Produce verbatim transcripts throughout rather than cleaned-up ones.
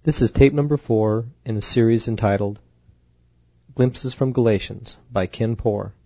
This is tape number four in a series entitled Glimpses from Galatians by Ken Poor.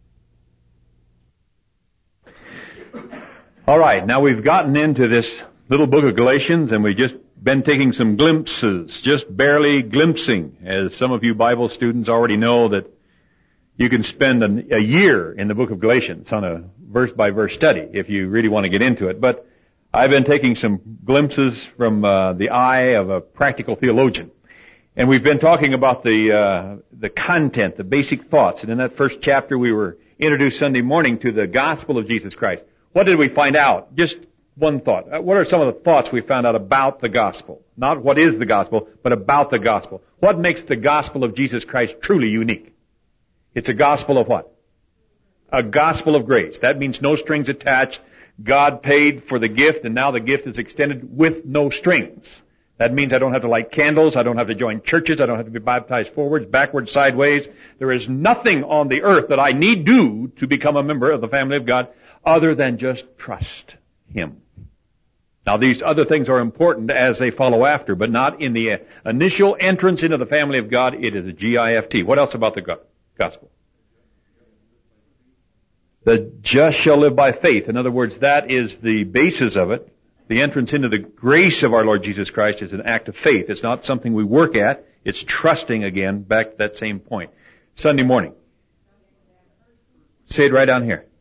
All right, now we've gotten into this little book of Galatians, and we've just been taking some glimpses, just barely glimpsing. As some of you Bible students already know, that you can spend an, a year in the book of Galatians on a verse-by-verse study if you really want to get into it. But I've been taking some glimpses from uh, the eye of a practical theologian. And we've been talking about the uh, the content, the basic thoughts. And in that first chapter, we were introduced Sunday morning to the gospel of Jesus Christ. What did we find out? Just one thought. What are some of the thoughts we found out about the gospel? Not what is the gospel, but about the gospel. What makes the gospel of Jesus Christ truly unique? It's a gospel of what? A gospel of grace. That means no strings attached. God paid for the gift, and now the gift is extended with no strings. That means I don't have to light candles, I don't have to join churches, I don't have to be baptized forwards, backwards, sideways. There is nothing on the earth that I need do to become a member of the family of God other than just trust Him. Now these other things are important as they follow after, but not in the initial entrance into the family of God. It is a G I F T. What else about the gospel? The just shall live by faith. In other words, that is the basis of it. The entrance into the grace of our Lord Jesus Christ is an act of faith. It's not something we work at. It's trusting again, back to that same point. Sunday morning. Say it right down here.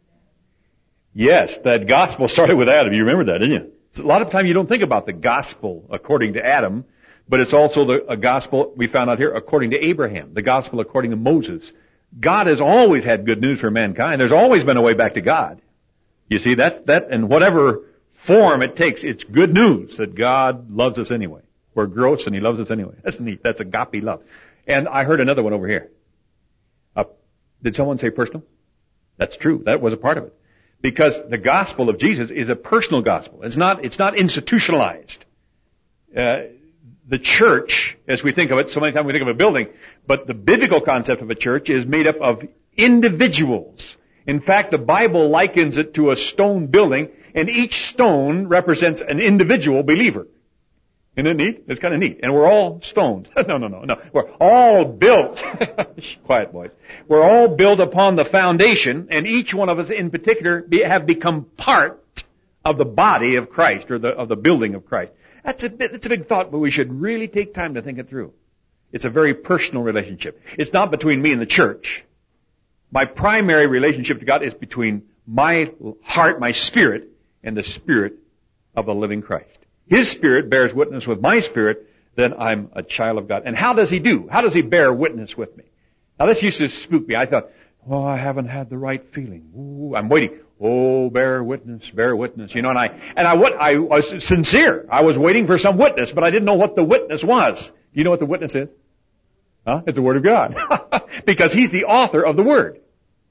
Yes, that gospel started with Adam. You remember that, didn't you? A lot of time you don't think about the gospel according to Adam, but it's also the, a gospel we found out here according to Abraham, the gospel according to Moses. God has always had good news for mankind. There's always been a way back to God. You see, that, that, in whatever form it takes, it's good news that God loves us anyway. We're gross and He loves us anyway. That's neat. That's agape love. And I heard another one over here. Uh, did someone say personal? That's true. That was a part of it. Because the gospel of Jesus is a personal gospel. It's not, it's not institutionalized. Uh, the church, as we think of it, so many times we think of a building, but the biblical concept of a church is made up of individuals. In fact, the Bible likens it to a stone building, and each stone represents an individual believer. Isn't it neat? It's kind of neat. And we're all stoned. no, no, no, no. We're all built. Quiet, boys. We're all built upon the foundation, and each one of us in particular be, have become part of the body of Christ, or the, of the building of Christ. That's a bit, it's a big thought, but we should really take time to think it through. It's a very personal relationship. It's not between me and the church. My primary relationship to God is between my heart, my spirit, and the Spirit of the living Christ. His Spirit bears witness with my spirit, then I'm a child of God. And how does He do? How does He bear witness with me? Now this used to spook me. I thought, oh, I haven't had the right feeling. Ooh, I'm waiting. Oh, bear witness, bear witness. You know, and I, and I, what, I was sincere. I was waiting for some witness, but I didn't know what the witness was. You know what the witness is? Huh? It's the Word of God. Because He's the author of the Word.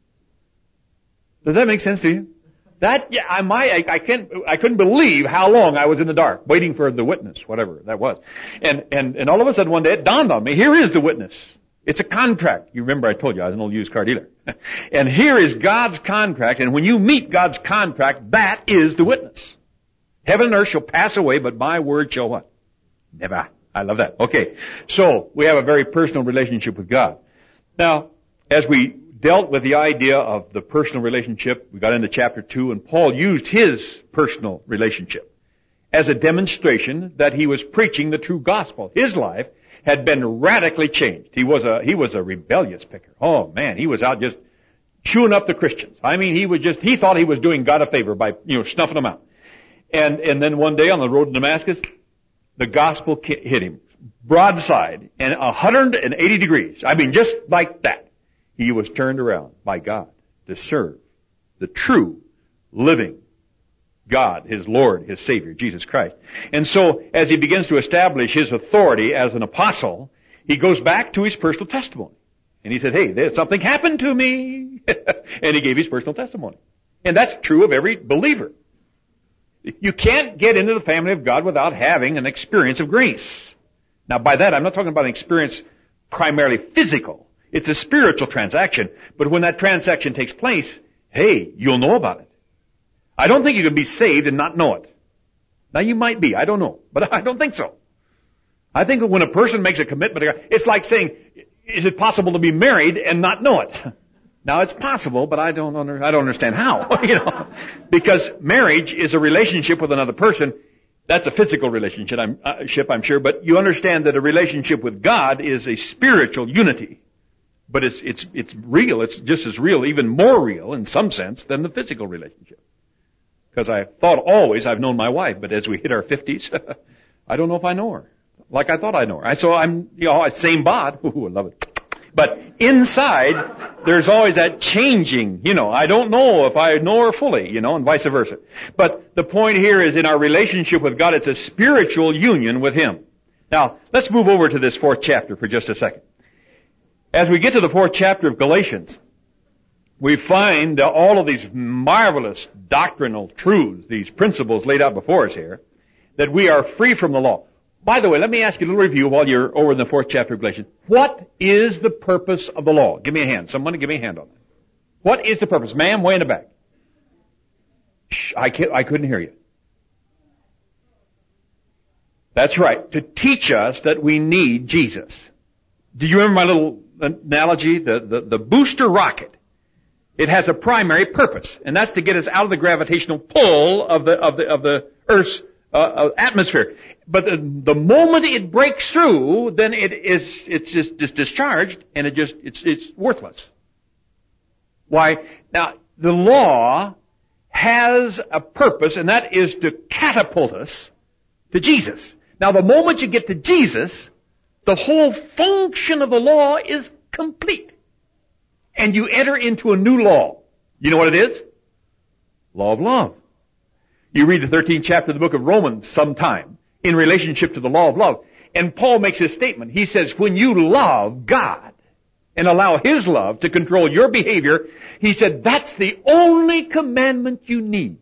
Does that make sense to you? That, yeah, I might, I, I can't, I couldn't believe how long I was in the dark, waiting for the witness, whatever that was. And, and, and all of a sudden one day it dawned on me, here is the witness. It's a contract. You remember I told you I was an old used car dealer. And here is God's contract, and when you meet God's contract, that is the witness. Heaven and earth shall pass away, but my word shall what? Never. I love that. Okay. So, we have a very personal relationship with God. Now, as we dealt with the idea of the personal relationship, we got into chapter two, and Paul used his personal relationship as a demonstration that he was preaching the true gospel. His life had been radically changed. He was a, he was a rebellious picker. Oh man, he was out just chewing up the Christians. I mean, he was just, he thought he was doing God a favor by, you know, snuffing them out. And, and then one day on the road to Damascus, the gospel hit him broadside and one hundred eighty degrees. I mean, just like that. He was turned around by God to serve the true, living God, His Lord, His Savior, Jesus Christ. And so, as he begins to establish his authority as an apostle, he goes back to his personal testimony. And he said, hey, there's something happened to me. And he gave his personal testimony. And that's true of every believer. You can't get into the family of God without having an experience of grace. Now, by that, I'm not talking about an experience primarily physical. It's a spiritual transaction. But when that transaction takes place, hey, you'll know about it. I don't think you can be saved and not know it. Now, you might be. I don't know. But I don't think so. I think that when a person makes a commitment to God, it's like saying, is it possible to be married and not know it? Now it's possible, but I don't under, I don't understand how, you know, because marriage is a relationship with another person. That's a physical relationship, I'm, uh, ship, I'm sure, but you understand that a relationship with God is a spiritual unity. But it's, it's, it's real. It's just as real, even more real in some sense than the physical relationship. Because I thought always I've known my wife, but as we hit our fifties, I don't know if I know her. Like I thought I know her. I, so I'm, you know, same bod. Ooh, I love it. But inside, there's always that changing, you know, I don't know if I know her fully, you know, and vice versa. But the point here is in our relationship with God, it's a spiritual union with Him. Now, let's move over to this fourth chapter for just a second. As we get to the fourth chapter of Galatians, we find uh, all of these marvelous doctrinal truths, these principles laid out before us here, that we are free from the law. By the way, let me ask you a little review while you're over in the fourth chapter of Galatians. What is the purpose of the law? Give me a hand. Somebody give me a hand on that. What is the purpose? Ma'am, way in the back. Shh, I, can't, I couldn't hear you. That's right. To teach us that we need Jesus. Do you remember my little analogy? The, the, the booster rocket. It has a primary purpose, and that's to get us out of the gravitational pull of the, of the, of the Earth's uh, atmosphere. But the, the moment it breaks through, then it is, it's just, just discharged, and it just, it's, it's worthless. Why? Now, the law has a purpose, and that is to catapult us to Jesus. Now, the moment you get to Jesus, the whole function of the law is complete. And you enter into a new law. You know what it is? Law of love. You read the thirteenth chapter of the book of Romans sometime in relationship to the law of love. And Paul makes this statement. He says, when you love God and allow His love to control your behavior, he said, that's the only commandment you need.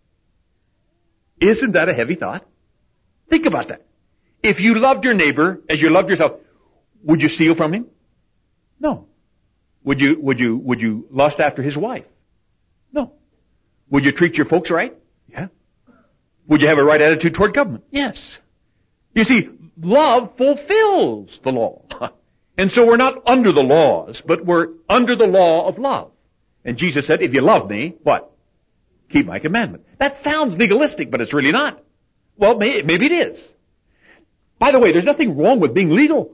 Isn't that a heavy thought? Think about that. If you loved your neighbor as you loved yourself, would you steal from him? No. Would you, would you, would you lust after his wife? No. Would you treat your folks right? Yeah. Would you have a right attitude toward government? Yes. You see, love fulfills the law. And so we're not under the laws, but we're under the law of love. And Jesus said, if you love me, what? Keep my commandment. That sounds legalistic, but it's really not. Well, may, maybe it is. By the way, there's nothing wrong with being legal.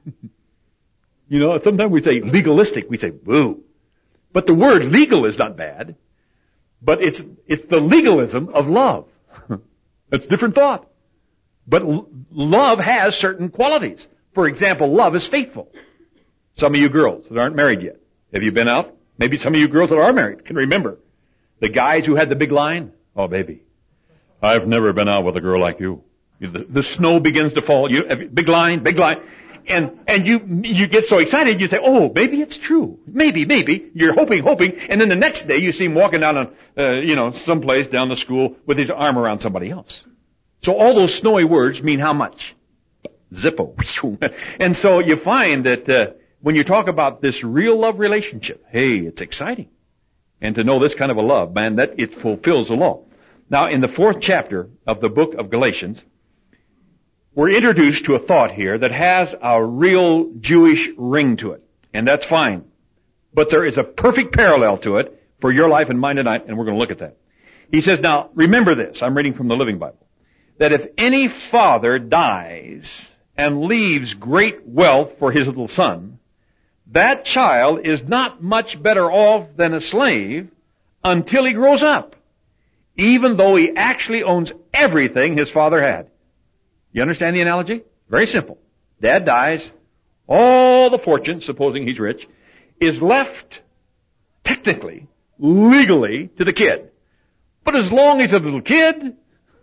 You know, sometimes we say legalistic, we say boo. But the word legal is not bad. But it's, it's the legalism of love. That's a different thought. But l- love has certain qualities. For example, love is faithful. Some of you girls that aren't married yet, have you been out? Maybe some of you girls that are married can remember the guys who had the big line. Oh, baby, I've never been out with a girl like you. The, the snow begins to fall. You, big line, big line. And, and you, you get so excited, you say, oh, maybe it's true. Maybe, maybe. You're hoping, hoping. And then the next day you see him walking down, on, uh, you know, someplace down the school with his arm around somebody else. So all those snowy words mean how much? Zippo. And so you find that, uh, when you talk about this real love relationship, hey, it's exciting. And to know this kind of a love, man, that it fulfills the law. Now, in the fourth chapter of the book of Galatians, we're introduced to a thought here that has a real Jewish ring to it. And that's fine. But there is a perfect parallel to it for your life and mine tonight, and we're going to look at that. He says, now, remember this. I'm reading from the Living Bible. That if any father dies and leaves great wealth for his little son, that child is not much better off than a slave until he grows up, even though he actually owns everything his father had. You understand the analogy? Very simple. Dad dies. All the fortune, supposing he's rich, is left, technically, legally, to the kid. But as long as he's a little kid,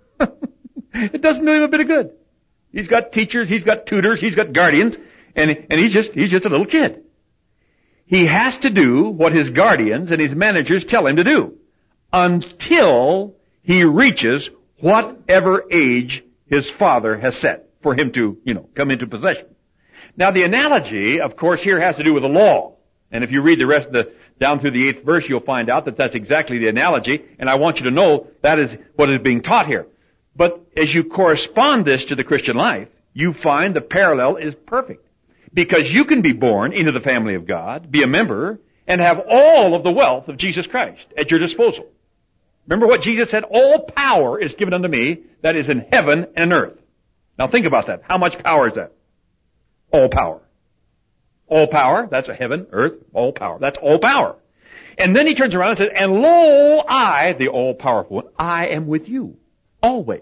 it doesn't do him a bit of good. He's got teachers, he's got tutors, he's got guardians, and, and he's just, he's just a little kid. He has to do what his guardians and his managers tell him to do until he reaches whatever age his father has set for him to, you know, come into possession. Now the analogy, of course, here has to do with the law. And if you read the rest of the, down through the eighth verse, you'll find out that that's exactly the analogy. And I want you to know that is what is being taught here. But as you correspond this to the Christian life, you find the parallel is perfect. Because you can be born into the family of God, be a member, and have all of the wealth of Jesus Christ at your disposal. Remember what Jesus said? All power is given unto me that is in heaven and earth. Now think about that. How much power is that? All power. All power, that's a heaven, earth, all power. That's all power. And then he turns around and says, and lo, I, the all-powerful one, I am with you always.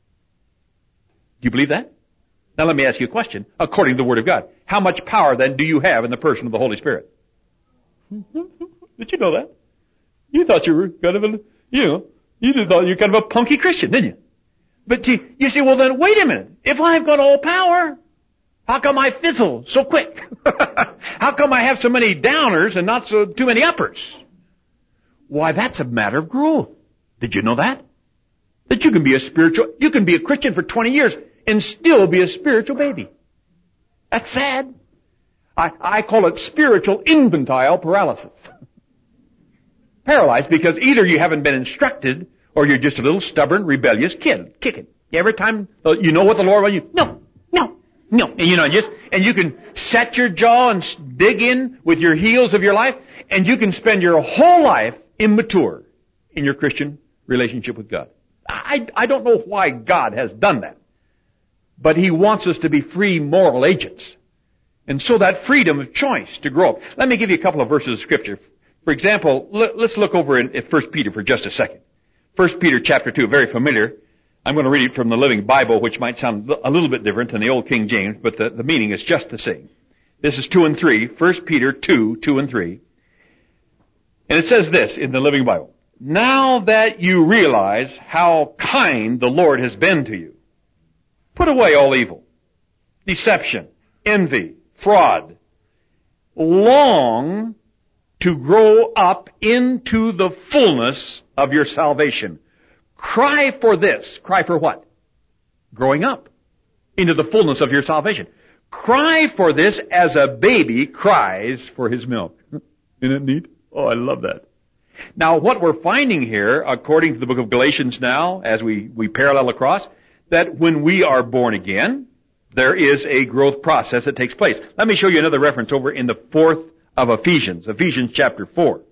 Do you believe that? Now let me ask you a question. According to the Word of God, how much power then do you have in the person of the Holy Spirit? Did you know that? You thought you were kind of a, you know, you thought you were kind of a punky Christian, didn't you? But you, you say, well then, wait a minute. If I've got all power, how come I fizzle so quick? How come I have so many downers and not so too many uppers? Why, that's a matter of growth. Did you know that? That you can be a spiritual, you can be a Christian for twenty years and still be a spiritual baby. That's sad. I, I call it spiritual infantile paralysis. Paralyzed because either you haven't been instructed or you're just a little stubborn, rebellious kid kicking. Every time you know what the Lord wants you, no, no, no. And you know, just, and you can set your jaw and dig in with your heels of your life, and you can spend your whole life immature in your Christian relationship with God. I, I don't know why God has done that. But He wants us to be free moral agents. And so that freedom of choice to grow up. Let me give you a couple of verses of Scripture. For example, let's look over in First Peter for just a second. First Peter chapter two, very familiar. I'm going to read it from the Living Bible, which might sound a little bit different than the Old King James, but the, the meaning is just the same. This is two and three. First Peter two, two and three. And it says this in the Living Bible. Now that you realize how kind the Lord has been to you, put away all evil, deception, envy, fraud. Long to grow up into the fullness of your salvation. Cry for this. Cry for what? Growing up into the fullness of your salvation. Cry for this as a baby cries for his milk. Isn't it neat? Oh, I love that. Now, what we're finding here, according to the book of Galatians now, as we, we parallel across, that when we are born again, there is a growth process that takes place. Let me show you another reference over in the fourth of Ephesians, Ephesians chapter four.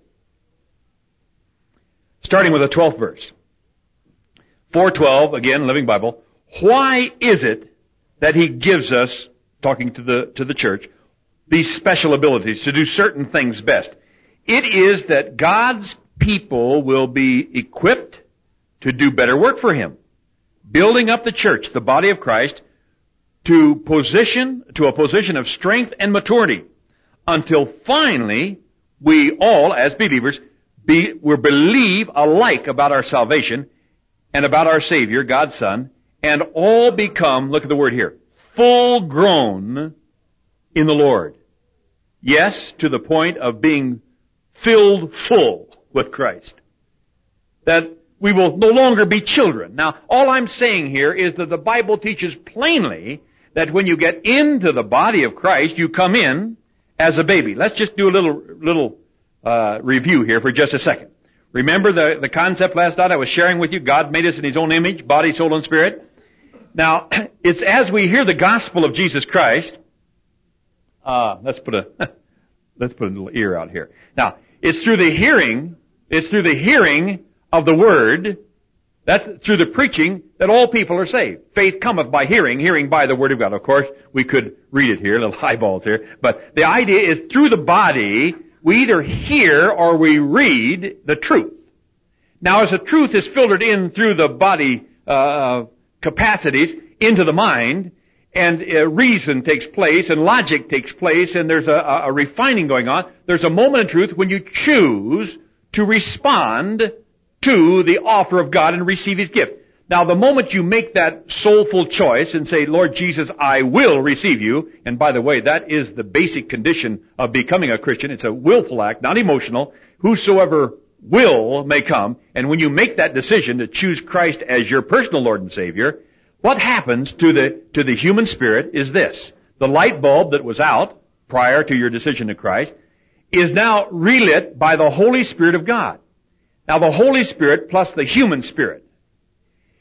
Starting with the twelfth verse. four twelve, again, Living Bible. Why is it that He gives us, talking to the, to the church, these special abilities to do certain things best? It is that God's people will be equipped to do better work for Him. Building up the church, the body of Christ, to position, to a position of strength and maturity, until finally we all, as believers, be, we believe alike about our salvation and about our Savior, God's Son, and all become, look at the word here, full grown in the Lord. Yes, to the point of being filled full with Christ. That we will no longer be children. Now, all I'm saying here is that the Bible teaches plainly that when you get into the body of Christ, you come in as a baby. Let's just do a little little uh, review here for just a second. Remember the, the concept last night I was sharing with you? God made us in His own image, body, soul, and spirit. Now, it's as we hear the gospel of Jesus Christ. Uh, let's put a let's put a little ear out here. Now, it's through the hearing. It's through the hearing of the word. That's through the preaching that all people are saved. Faith cometh by hearing, hearing by the word of God. Of course, we could read it here, little eyeballs here. But the idea is through the body, we either hear or we read the truth. Now, as the truth is filtered in through the body uh, capacities into the mind, and uh, reason takes place, and logic takes place, and there's a, a refining going on, there's a moment of truth when you choose to respond to the offer of God and receive His gift. Now, the moment you make that soulful choice and say, Lord Jesus, I will receive you, and by the way, that is the basic condition of becoming a Christian. It's a willful act, not emotional. Whosoever will may come. And when you make that decision to choose Christ as your personal Lord and Savior, what happens to the, to the human spirit is this. The light bulb that was out prior to your decision to Christ is now relit by the Holy Spirit of God. Now, the Holy Spirit plus the human spirit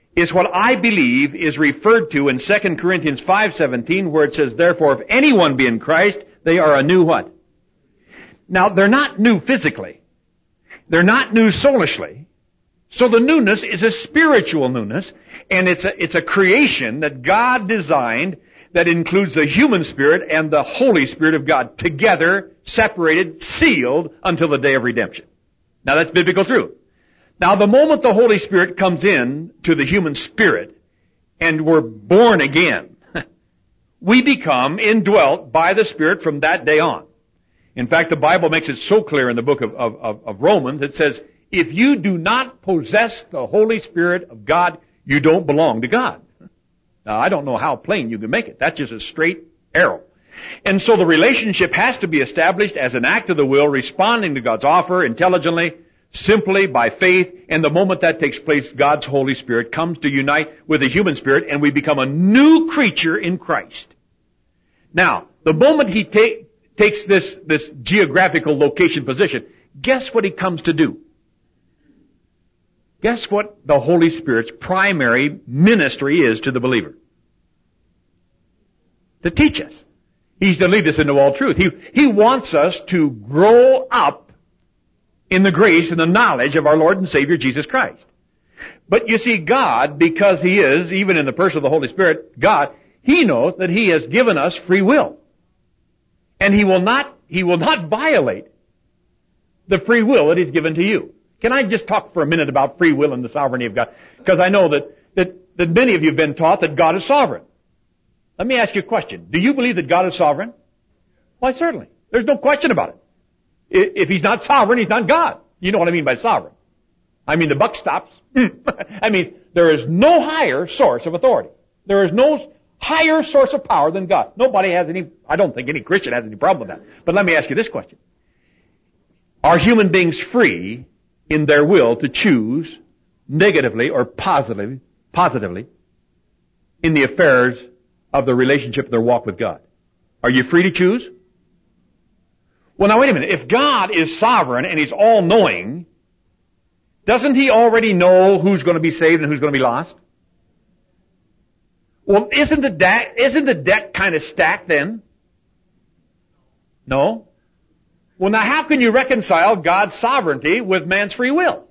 is what I believe is referred to in Second Corinthians five seventeen, where it says, therefore, if anyone be in Christ, they are a new what? Now, they're not new physically. They're not new soulishly. So the newness is a spiritual newness, and it's a, it's a creation that God designed that includes the human spirit and the Holy Spirit of God together, separated, sealed until the day of redemption. Now that's biblical truth. Now the moment the Holy Spirit comes in to the human spirit and we're born again, we become indwelt by the Spirit from that day on. In fact, the Bible makes it so clear in the book of, of, of Romans, it says, if you do not possess the Holy Spirit of God, you don't belong to God. Now, I don't know how plain you can make it. That's just a straight arrow. And so the relationship has to be established as an act of the will, responding to God's offer intelligently, simply by faith. And the moment that takes place, God's Holy Spirit comes to unite with the human spirit, and we become a new creature in Christ. Now, the moment He ta- takes this, this geographical location position, guess what He comes to do? Guess what the Holy Spirit's primary ministry is to the believer? To teach us. He's to lead us into all truth. He, he wants us to grow up in the grace and the knowledge of our Lord and Savior Jesus Christ. But you see, God, because He is, even in the person of the Holy Spirit, God, He knows that He has given us free will. And He will not, He will not violate the free will that He's given to you. Can I just talk for a minute about free will and the sovereignty of God? Because I know that, that, that many of you have been taught that God is sovereign. Let me ask you a question. Do you believe that God is sovereign? Why, certainly. There's no question about it. If He's not sovereign, He's not God. You know what I mean by sovereign. I mean, the buck stops. I mean, there is no higher source of authority. There is no higher source of power than God. Nobody has any, I don't think any Christian has any problem with that. But let me ask you this question. Are human beings free in their will to choose negatively or positively, positively in the affairs of the relationship of their walk with God? Are you free to choose? Well, now wait a minute. If God is sovereign and He's all-knowing, doesn't He already know who's going to be saved and who's going to be lost? Well, isn't the deck, isn't the deck kind of stacked then? No? Well, now how can you reconcile God's sovereignty with man's free will?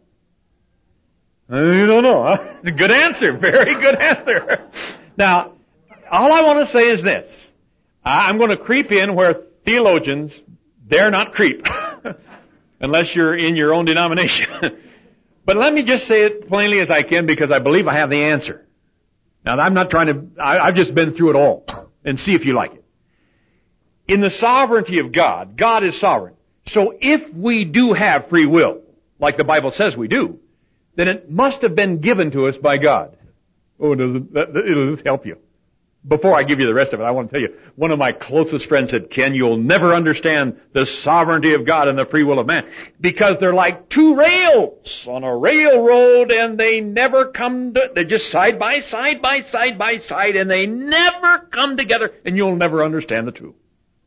You don't know, huh? Good answer. Very good answer. Now, all I want to say is this. I'm going to creep in where theologians dare not creep. Unless you're in your own denomination. But let me just say it plainly as I can, because I believe I have the answer. Now, I'm not trying to, I, I've just been through it all. And see if you like it. In the sovereignty of God, God is sovereign. So if we do have free will, like the Bible says we do, then it must have been given to us by God. Oh, does it, that, it'll help you. Before I give you the rest of it, I want to tell you, one of my closest friends said, Ken, you'll never understand the sovereignty of God and the free will of man, because they're like two rails on a railroad, and they never come to, they're just side by side by side by side, and they never come together, and you'll never understand the two.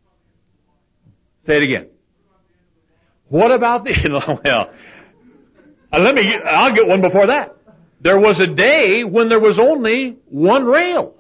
Say it again. What about the, you know, well, uh, let me, I'll get one before that. There was a day when there was only one rail.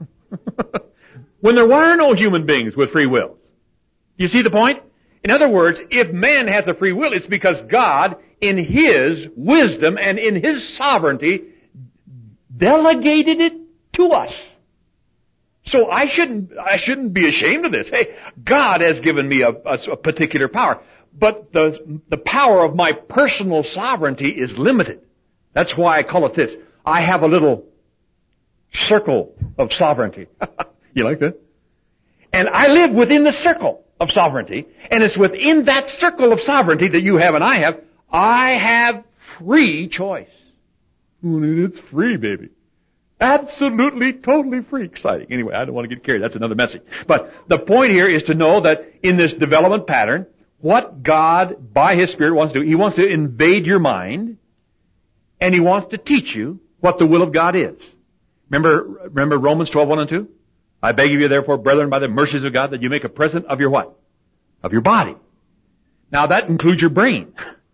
When there were no human beings with free wills. You see the point? In other words, if man has a free will, it's because God, in His wisdom and in His sovereignty, delegated it to us. So I shouldn't, I shouldn't be ashamed of this. Hey, God has given me a, a, a particular power. But the, the power of my personal sovereignty is limited. That's why I call it this. I have a little circle of sovereignty. You like that? And I live within the circle of sovereignty. And it's within that circle of sovereignty that you have and I have. I have free choice. It's free, baby. Absolutely, totally free. Exciting. Anyway, I don't want to get carried. That's another message. But the point here is to know that in this development pattern, what God, by His Spirit, wants to do, He wants to invade your mind, and He wants to teach you what the will of God is. Remember, remember Romans twelve, one and two? I beg of you, therefore, brethren, by the mercies of God, that you make a present of your what? Of your body. Now, that includes your brain.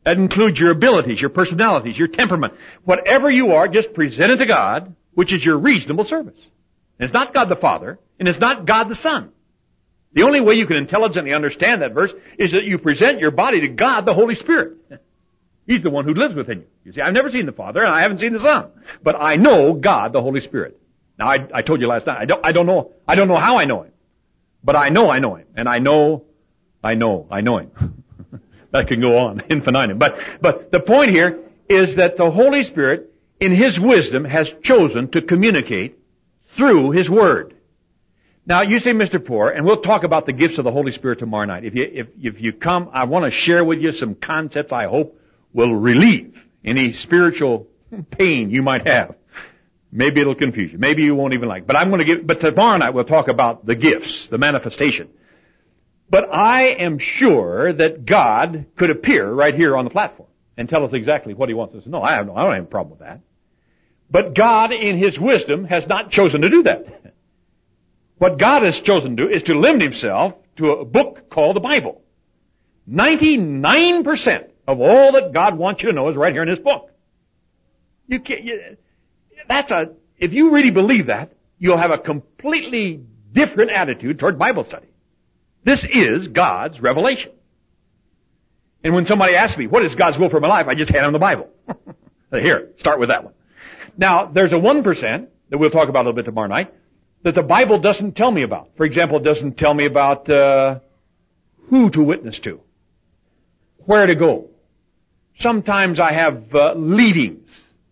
That includes your abilities, your personalities, your temperament. Whatever you are, just present it to God, which is your reasonable service. And it's not God the Father, and it's not God the Son. The only way you can intelligently understand that verse is that you present your body to God the Holy Spirit. He's the one who lives within you. You see, I've never seen the Father, and I haven't seen the Son. But I know God the Holy Spirit. Now, I, I told you last night, I don't, I don't know, I don't know how I know Him. But I know I know Him. And I know, I know, I know Him. That can go on, infinitum. But, but the point here is that the Holy Spirit, in His wisdom, has chosen to communicate through His Word. Now, you say, Mister Poor, and we'll talk about the gifts of the Holy Spirit tomorrow night. If you, if, if you come, I want to share with you some concepts I hope will relieve any spiritual pain you might have. Maybe it'll confuse you. Maybe you won't even like it. But I'm going to give, but tomorrow night we'll talk about the gifts, the manifestation. But I am sure that God could appear right here on the platform and tell us exactly what He wants us to know. I have no, I don't have a problem with that. But God, in His wisdom, has not chosen to do that. What God has chosen to do is to limit Himself to a book called the Bible. ninety-nine percent of all that God wants you to know is right here in His book. You can't, you, that's a, if you really believe that, you'll have a completely different attitude toward Bible study. This is God's revelation. And when somebody asks me, what is God's will for my life? I just hand them the Bible. Here, start with that one. Now, there's a one percent that we'll talk about a little bit tomorrow night that the Bible doesn't tell me about. For example, it doesn't tell me about uh, who to witness to, where to go. Sometimes I have uh, leadings.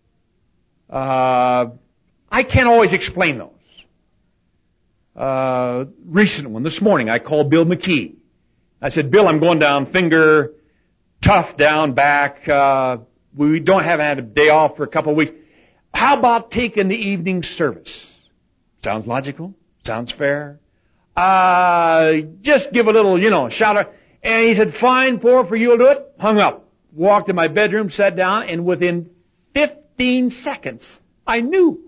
Uh, I can't always explain those. Uh, recent one, this morning, I called Bill McKee. I said, Bill, I'm going down finger, tough down back. Uh, we don't have had a day off for a couple of weeks. How about taking the evening service? Sounds logical. Sounds fair. Uh, just give a little, you know, shout out. And he said, fine, poor, for you'll do it. Hung up. Walked in my bedroom, sat down, and within fifteen seconds, I knew.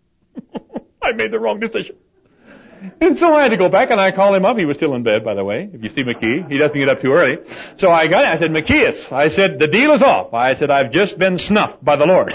I made the wrong decision. And so I had to go back and I called him up. He was still in bed, by the way. If you see McKee, he doesn't get up too early. So I got it. I said, McKeeus. I said, the deal is off. I said, I've just been snuffed by the Lord.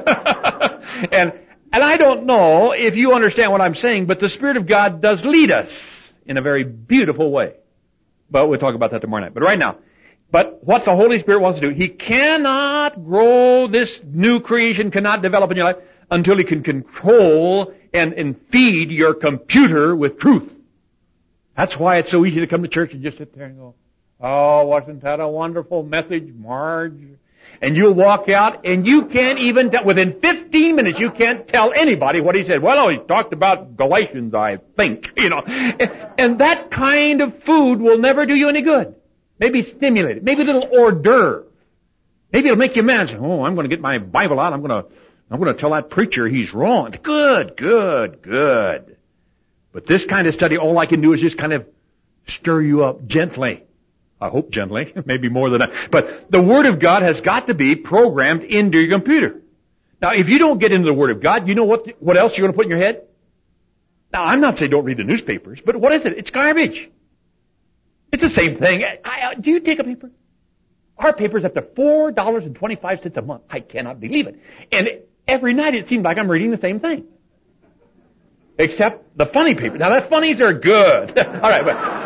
and, and I don't know if you understand what I'm saying, but the Spirit of God does lead us in a very beautiful way. But we'll talk about that tomorrow night. But right now, but what the Holy Spirit wants to do, He cannot grow, this new creation cannot develop in your life until He can control and, and feed your computer with truth. That's why it's so easy to come to church and just sit there and go, oh, wasn't that a wonderful message, Marge? And you'll walk out and you can't even, tell, within fifteen minutes, you can't tell anybody what he said. Well, he talked about Galatians, I think, you know. And, and that kind of food will never do you any good. Maybe stimulate it. Maybe a little hors d'oeuvre. Maybe it'll make you mad. Say, oh, I'm going to get my Bible out. I'm going to, I'm going to tell that preacher he's wrong. Good, good, good. But this kind of study, all I can do is just kind of stir you up gently. I hope gently, maybe more than that. But the Word of God has got to be programmed into your computer. Now, if you don't get into the Word of God, you know what, what else you're going to put in your head? Now, I'm not saying don't read the newspapers, but what is it? It's garbage. It's the same thing. I, I, do you take a paper? Our paper's up to four dollars and twenty-five cents a month. I cannot believe it. And every night it seems like I'm reading the same thing. Except the funny paper. Now, the funnies are good. All right,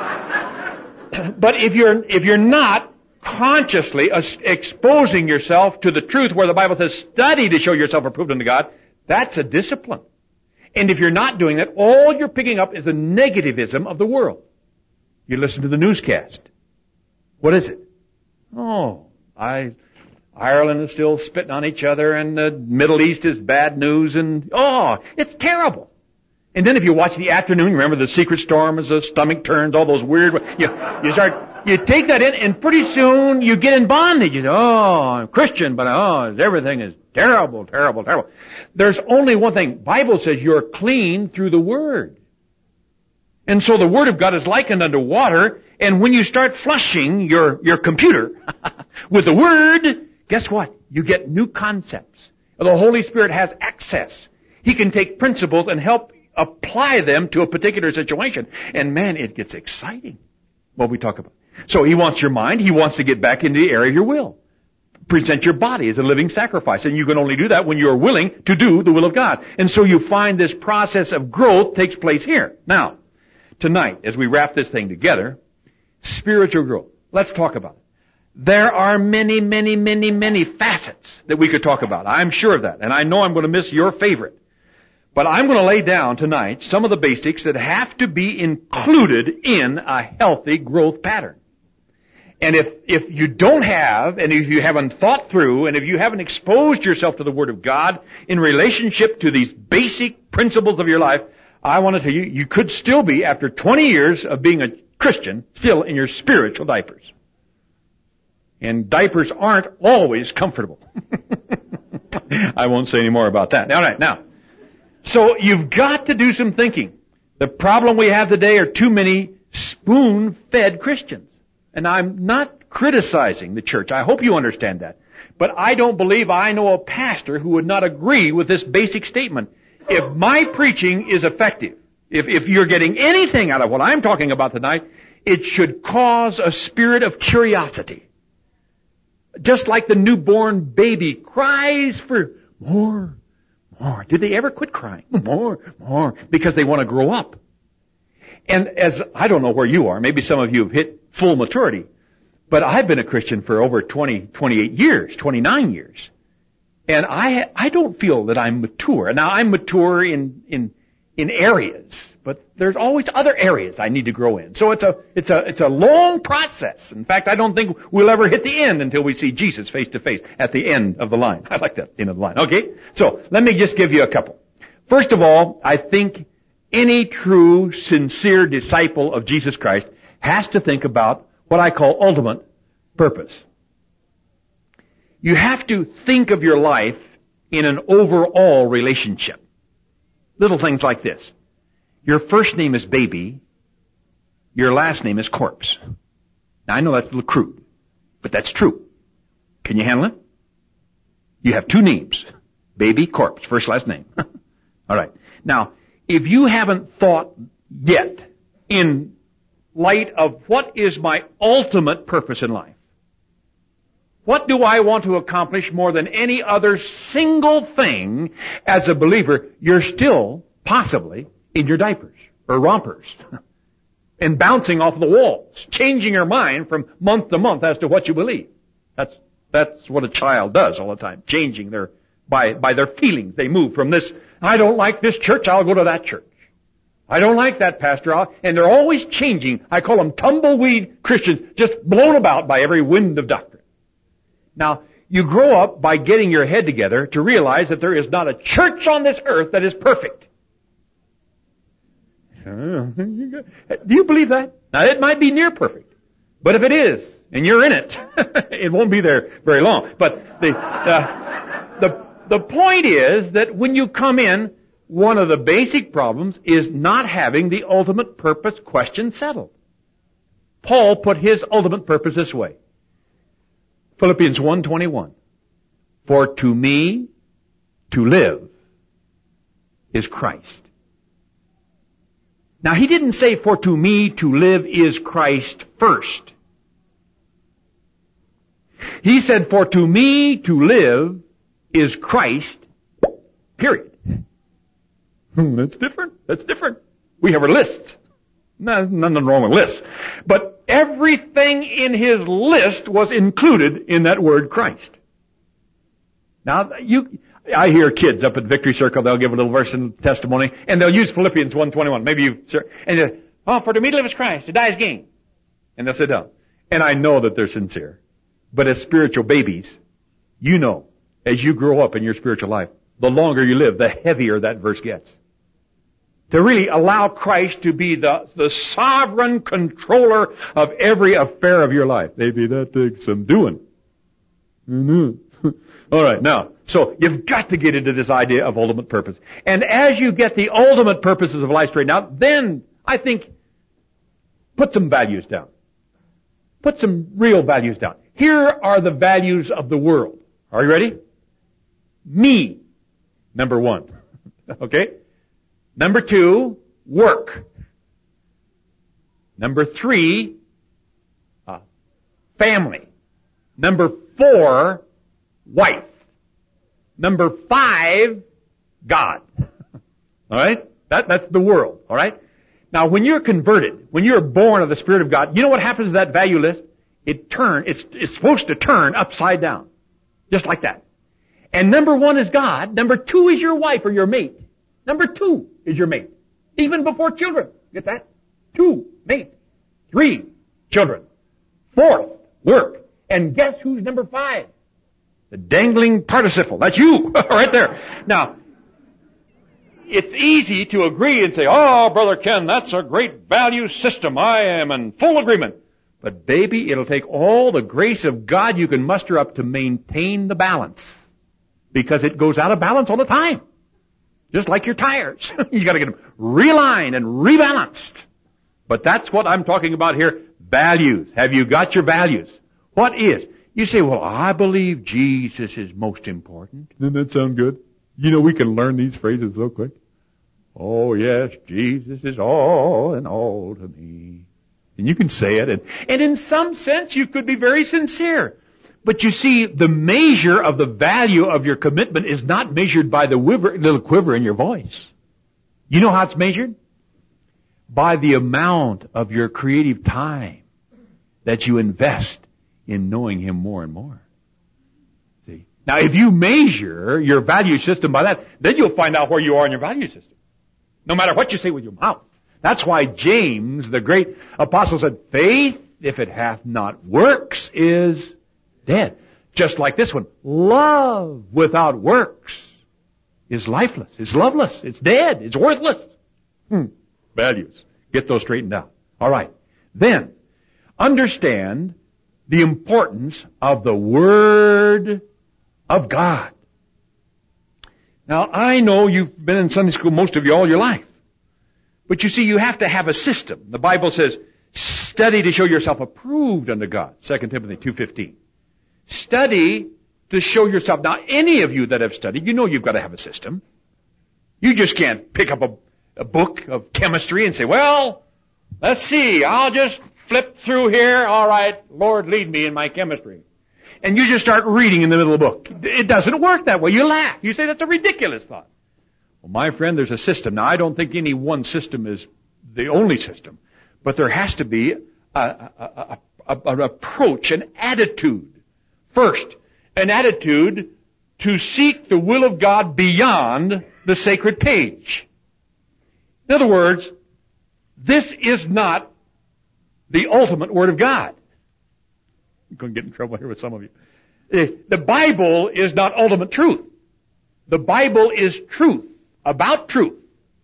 but, but if you're, if you're not consciously exposing yourself to the truth where the Bible says study to show yourself approved unto God, that's a discipline. And if you're not doing that, all you're picking up is the negativism of the world. You listen to the newscast. What is it? Oh, I, Ireland is still spitting on each other and the Middle East is bad news and, oh, it's terrible. And then if you watch the afternoon, remember the secret storm as the stomach turns, all those weird, you, you start, you take that in and pretty soon you get in bondage. You say, oh, I'm Christian, but oh, everything is terrible, terrible, terrible. There's only one thing. Bible says you're clean through the Word. And so the Word of God is likened unto water, and when you start flushing your, your computer with the Word, guess what? You get new concepts. The Holy Spirit has access. He can take principles and help apply them to a particular situation. And man, it gets exciting what we talk about. So He wants your mind. He wants to get back into the area of your will. present your body as a living sacrifice. And you can only do that when you're willing to do the will of God. And so you find this process of growth takes place here. Now, tonight, as we wrap this thing together, spiritual growth. Let's talk about it. There are many, many, many, many facets that we could talk about. I'm sure of that. And I know I'm going to miss your favorite. But I'm going to lay down tonight some of the basics that have to be included in a healthy growth pattern. And if, if you don't have, and if you haven't thought through, and if you haven't exposed yourself to the Word of God in relationship to these basic principles of your life, I want to tell you, you could still be, after twenty years of being a Christian, still in your spiritual diapers. And diapers aren't always comfortable. I won't say any more about that. All right, now. So you've got to do some thinking. The problem we have today are too many spoon-fed Christians. And I'm not criticizing the church. I hope you understand that. But I don't believe I know a pastor who would not agree with this basic statement. If my preaching is effective, if, if you're getting anything out of what I'm talking about tonight, it should cause a spirit of curiosity. Just like the newborn baby cries for more, more. Did they ever quit crying? More, more. Because they want to grow up. And as, I don't know where you are, maybe some of you have hit full maturity, but I've been a Christian for over twenty, twenty-eight years, twenty-nine years. And I, I don't feel that I'm mature. Now I'm mature in, in, in areas, but there's always other areas I need to grow in. So it's a, it's a, it's a long process. In fact, I don't think we'll ever hit the end until we see Jesus face to face at the end of the line. I like that, end of the line. Okay? So, let me just give you a couple. First of all, I think any true, sincere disciple of Jesus Christ has to think about what I call ultimate purpose. You have to think of your life in an overall relationship. Little things like this. Your first name is baby. Your last name is corpse. Now I know that's a little crude, but that's true. Can you handle it? You have two names. Baby, corpse, first, last name. All right. Now, if you haven't thought yet in light of what is my ultimate purpose in life, what do I want to accomplish more than any other single thing as a believer, you're still possibly in your diapers or rompers and bouncing off the walls, changing your mind from month to month as to what you believe. That's, that's what a child does all the time, changing their, by, by their feelings. They move from this, I don't like this church, I'll go to that church. I don't like that pastor, I'll, and they're always changing. I call them tumbleweed Christians, just blown about by every wind of doctrine. Now, you grow up by getting your head together to realize that there is not a church on this earth that is perfect. Do you believe that? Now, it might be near perfect. But if it is, and you're in it, it won't be there very long. But the, uh, the, the point is that when you come in, one of the basic problems is not having the ultimate purpose question settled. Paul put his ultimate purpose this way. Philippians one twenty-one. For to me, to live is Christ. Now, he didn't say, for to me to live is Christ first. He said, for to me to live is Christ, period. Hmm, that's different. That's different. We have our lists. No, nothing wrong with lists. But everything in his list was included in that word Christ. Now, you, I hear kids up at Victory Circle, they'll give a little verse in testimony, and they'll use Philippians one twenty-one. Maybe you, sir, and they'll, oh, for to me to live is Christ, to die is gain. And they'll sit down. And I know that they're sincere. But as spiritual babies, you know, as you grow up in your spiritual life, the longer you live, the heavier that verse gets. To really allow Christ to be the, the sovereign controller of every affair of your life. Maybe that takes some doing. Mm-hmm. All right, now, so you've got to get into this idea of ultimate purpose. And as you get the ultimate purposes of life straightened out, then I think put some values down. Put some real values down. Here are the values of the world. Are you ready? Me, number one. Okay? Number two, work. Number three, uh, family. Number four, wife. Number five, God. All right? That, that's the world. All right? Now, when you're converted, when you're born of the Spirit of God, you know what happens to that value list? It turn, it's, it's supposed to turn upside down. Just like that. And number one is God. Number two is your wife or your mate. Number two is your mate. Even before children. Get that? Two, mate. Three, children. Fourth, work. And guess who's number five? The dangling participle. That's you. Right there. Now, it's easy to agree and say, oh, Brother Ken, that's a great value system. I am in full agreement. But baby, it'll take all the grace of God you can muster up to maintain the balance. Because it goes out of balance all the time. Just like your tires. You gotta get them realigned and rebalanced. But that's what I'm talking about here. Values. Have you got your values? What is? You say, well, I believe Jesus is most important. Doesn't that sound good? You know, we can learn these phrases so quick. Oh, yes, Jesus is all in all to me. And you can say it. And, and in some sense, you could be very sincere. But you see, the measure of the value of your commitment is not measured by the quiver, little quiver in your voice. You know how it's measured? By the amount of your creative time that you invest in knowing Him more and more. See? Now, if you measure your value system by that, then you'll find out where you are in your value system. No matter what you say with your mouth. That's why James, the great apostle, said, faith, if it hath not works, is dead. Just like this one. Love without works is lifeless. It's loveless. It's dead. It's worthless. Hmm. Values. Get those straightened out. All right. Then, understand the importance of the Word of God. Now, I know you've been in Sunday school, most of you, all your life. But you see, you have to have a system. The Bible says, study to show yourself approved unto God. Second Timothy two fifteen. Study to show yourself. Now, any of you that have studied, you know you've got to have a system. You just can't pick up a, a book of chemistry and say, well, let's see, I'll just flip through here. All right, Lord, lead me in my chemistry. And you just start reading in the middle of the book. It doesn't work that way. You laugh. You say that's a ridiculous thought. Well, my friend, there's a system. Now, I don't think any one system is the only system. But there has to be a, a, a, a, an approach, an attitude. First, an attitude to seek the will of God beyond the sacred page. In other words, this is not the ultimate Word of God. I'm going to get in trouble here with some of you. The Bible is not ultimate truth. The Bible is truth about truth.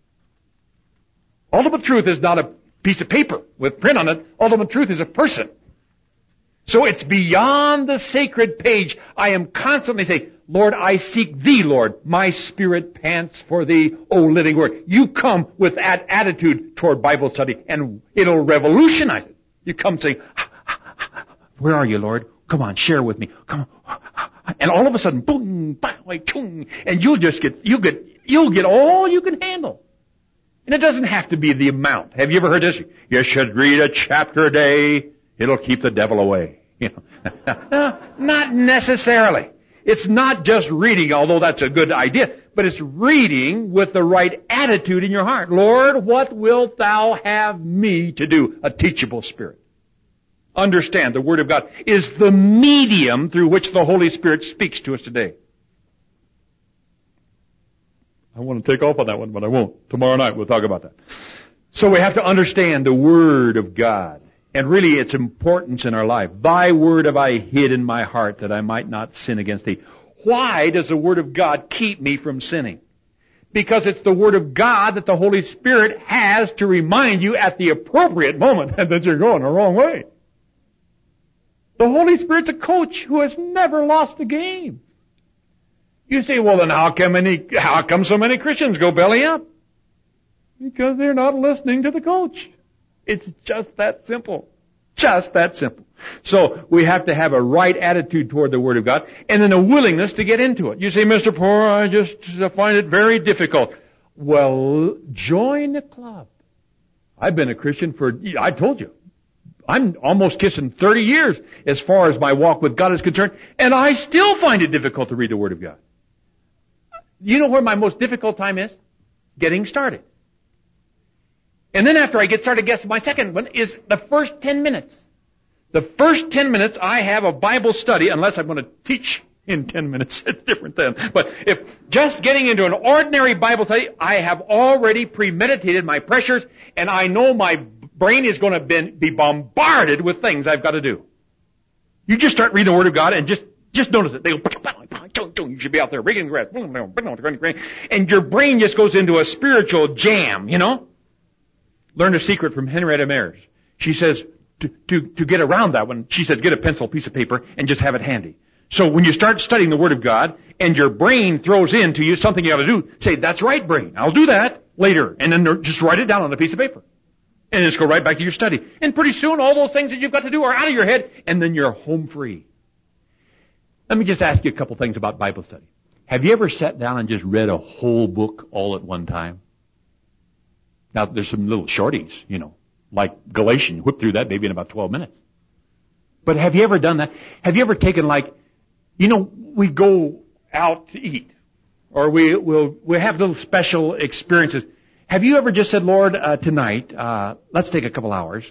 Ultimate truth is not a piece of paper with print on it. Ultimate truth is a person. So it's beyond the sacred page. I am constantly saying, Lord, I seek Thee, Lord. My spirit pants for Thee, O living Word. You come with that attitude toward Bible study, and it'll revolutionize it. You come saying, where are you, Lord? Come on, share with me. Come on. And all of a sudden, boom, bang, chung, and you'll just get, you'll get, you'll get all you can handle. And it doesn't have to be the amount. Have you ever heard this? You should read a chapter a day. It'll keep the devil away. You know? No, not necessarily. It's not just reading, although that's a good idea, but it's reading with the right attitude in your heart. Lord, what wilt Thou have me to do? A teachable spirit. Understand, the Word of God is the medium through which the Holy Spirit speaks to us today. I want to take off on that one, but I won't. Tomorrow night we'll talk about that. So we have to understand the Word of God and really its importance in our life. Thy Word have I hid in my heart that I might not sin against Thee. Why does the Word of God keep me from sinning? Because it's the Word of God that the Holy Spirit has to remind you at the appropriate moment that you're going the wrong way. The Holy Spirit's a coach who has never lost a game. You say, well, then how come any, how come so many Christians go belly up? Because they're not listening to the coach. It's just that simple. Just that simple. So we have to have a right attitude toward the Word of God and then a willingness to get into it. You say, Mister Poor, I just find it very difficult. Well, join the club. I've been a Christian for, I told you, I'm almost kissing thirty years as far as my walk with God is concerned, and I still find it difficult to read the Word of God. You know where my most difficult time is? Getting started. And then after I get started, guess my second one is the first ten minutes. The first ten minutes I have a Bible study, unless I'm going to teach in ten minutes. It's different then. But if just getting into an ordinary Bible study, I have already premeditated my pressures, and I know my brain is going to be bombarded with things I've got to do. You just start reading the Word of God and just, just notice it. They go, you should be out there rigging grass. And your brain just goes into a spiritual jam, you know? Learned a secret from Henrietta Mears. She says, to, to, to get around that one, she said, get a pencil, piece of paper, and just have it handy. So when you start studying the Word of God, and your brain throws into you something you ought to do, say, that's right, brain, I'll do that later. And then just write it down on a piece of paper. And just go right back to your study. And pretty soon, all those things that you've got to do are out of your head, and then you're home free. Let me just ask you a couple things about Bible study. Have you ever sat down and just read a whole book all at one time? Now, there's some little shorties, you know, like Galatians. Whip through that maybe in about twelve minutes. But have you ever done that? Have you ever taken like, you know, we go out to eat, or we will we have little special experiences. Have you ever just said, Lord, uh, tonight, uh, let's take a couple hours,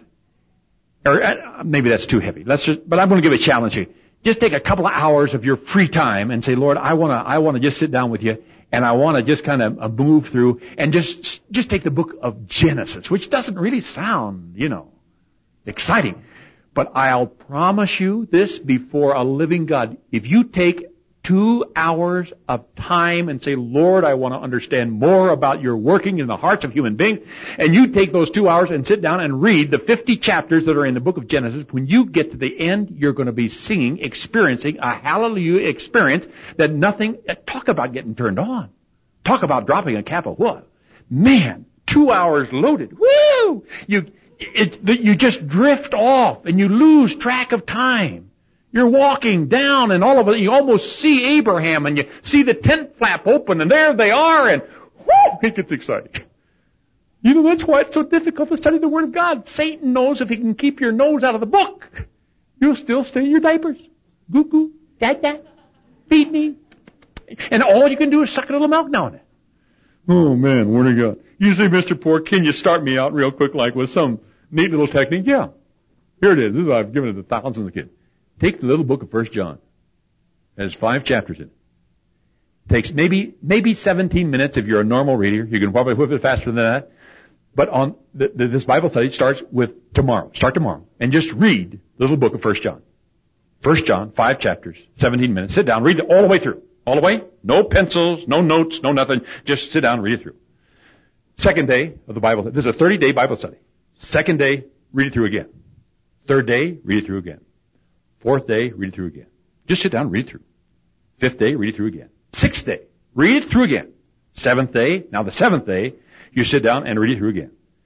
or uh, maybe that's too heavy. Let's just, but I'm going to give a challenge here. Just take a couple of hours of your free time and say, Lord, I want to, I want to just sit down with you, and I want to just kind of uh, move through and just, just take the book of Genesis, which doesn't really sound, you know, exciting. But I'll promise you this before a living God. If you take two hours of time and say, Lord, I want to understand more about your working in the hearts of human beings, and you take those two hours and sit down and read the fifty chapters that are in the book of Genesis, when you get to the end, you're going to be singing, experiencing a hallelujah experience that nothing, talk about getting turned on. Talk about dropping a cap of what? Man, two hours loaded. Woo! You, It, you just drift off and you lose track of time. You're walking down and all of it, you almost see Abraham and you see the tent flap open and there they are and whoo, it gets exciting. You know, that's why it's so difficult to study the Word of God. Satan knows if he can keep your nose out of the book, you'll still stay in your diapers. Goo goo, dad dad, feed me. And all you can do is suck a little milk now and then. Oh man, Word of God. You say, Mister Poor, can you start me out real quick like with some neat little technique? Yeah. Here it is. This is, I've given it to thousands of kids. Take the little book of First John. It has five chapters in it. Takes maybe, maybe seventeen minutes if you're a normal reader. You can probably whip it faster than that. But on the, the, this Bible study starts with tomorrow. Start tomorrow. And just read the little book of First John. First John, five chapters, seventeen minutes. Sit down, read it all the way through. All the way. No pencils, no notes, no nothing. Just sit down and read it through. Second day of the Bible, this is a thirty-day Bible study. Second day, read it through again. Third day, read it through again. Fourth day, read it through again. Just sit down and read it through. Fifth day, read it through again. Sixth day, read it through again. Seventh day, now the seventh day, you sit down and read it through again.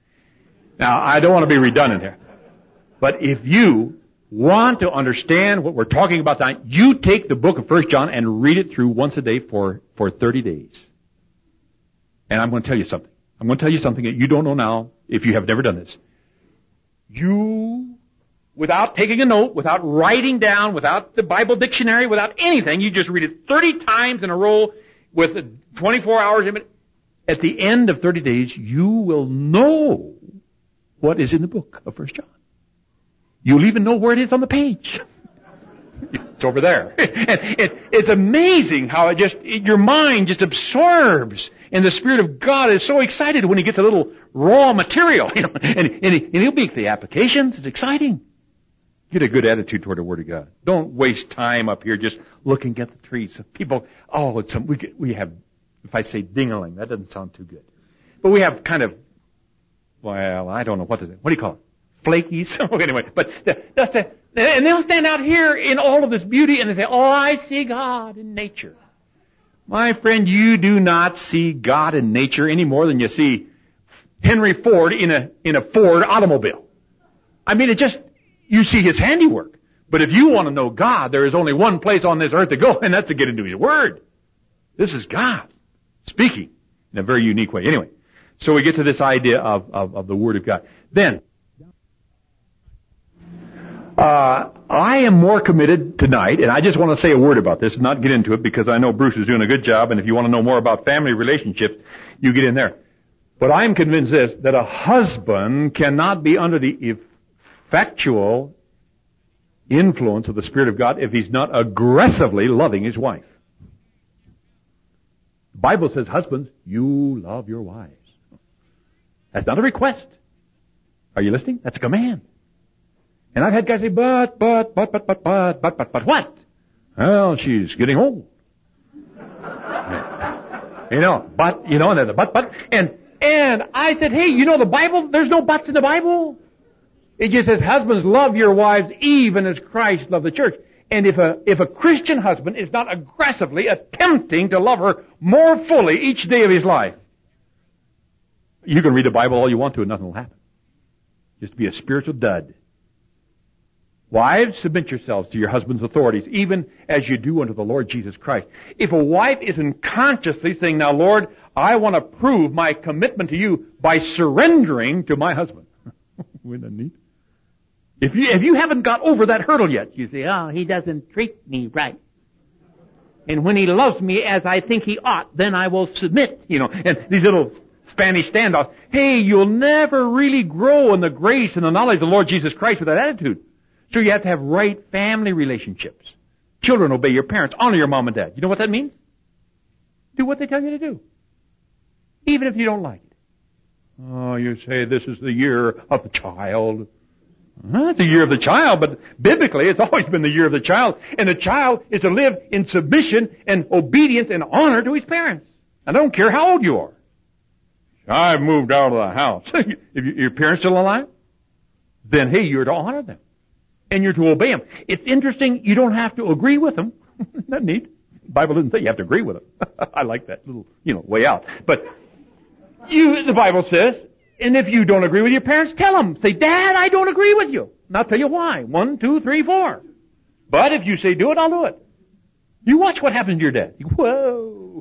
Now, I don't want to be redundant here, but if you want to understand what we're talking about tonight, you take the book of First John and read it through once a day for, for thirty days. And I'm going to tell you something. I'm going to tell you something that you don't know now if you have never done this. You, without taking a note, without writing down, without the Bible dictionary, without anything, you just read it thirty times in a row with twenty-four hours in it. At the end of thirty days, you will know what is in the book of First John. You'll even know where it is on the page. It's over there. And it, it's amazing how it just, it, your mind just absorbs, and the Spirit of God is so excited when he gets a little raw material, you know, and, and, he, and he'll make the applications. It's exciting. Get a good attitude toward the Word of God. Don't waste time up here just looking at the trees. People, oh, it's some, we, get, we have, if I say ding-a-ling, that doesn't sound too good. But we have kind of, well, I don't know, what is it? What do you call it? Flakies. Anyway, but that's it. And they'll stand out here in all of this beauty and they say, oh, I see God in nature. My friend, you do not see God in nature any more than you see Henry Ford in a, in a Ford automobile. I mean, it just, you see his handiwork. But if you want to know God, there is only one place on this earth to go, and that's to get into His Word. This is God speaking in a very unique way. Anyway, so we get to this idea of, of, of the Word of God. Then, Uh, I am more committed tonight, and I just want to say a word about this and not get into it because I know Bruce is doing a good job, and if you want to know more about family relationships, you get in there. But I'm convinced this, that a husband cannot be under the effectual influence of the Spirit of God if he's not aggressively loving his wife. The Bible says, husbands, you love your wives. That's not a request. Are you listening? That's a command. And I've had guys say, but, but, but, but, but, but, but, but, but, what? Well, she's getting old. You know, but, you know, and there's a but, but, and, and I said, hey, you know the Bible, there's no buts in the Bible. It just says, husbands, love your wives even as Christ loved the church. And if a, if a Christian husband is not aggressively attempting to love her more fully each day of his life, you can read the Bible all you want to and nothing will happen. Just be a spiritual dud. Wives, submit yourselves to your husband's authorities, even as you do unto the Lord Jesus Christ. If a wife isn't consciously saying, now Lord, I want to prove my commitment to you by surrendering to my husband. Isn't that neat? If you, if you haven't got over that hurdle yet, you say, oh, he doesn't treat me right. And when he loves me as I think he ought, then I will submit, you know, and these little Spanish standoffs. Hey, you'll never really grow in the grace and the knowledge of the Lord Jesus Christ with that attitude. So you have to have right family relationships. Children, obey your parents. Honor your mom and dad. You know what that means? Do what they tell you to do. Even if you don't like it. Oh, you say this is the year of the child. Well, it's the year of the child, but biblically it's always been the year of the child. And the child is to live in submission and obedience and honor to his parents. I don't care how old you are. I've moved out of the house. If your parents still alive, then hey, you're to honor them. And you're to obey them. It's interesting, you don't have to agree with them. Isn't that neat? The Bible doesn't say you have to agree with them. I like that little, you know, way out. But you, the Bible says, and if you don't agree with your parents, tell them. Say, Dad, I don't agree with you. And I'll tell you why. One, two, three, four. But if you say do it, I'll do it. You watch what happens to your dad. You, whoa.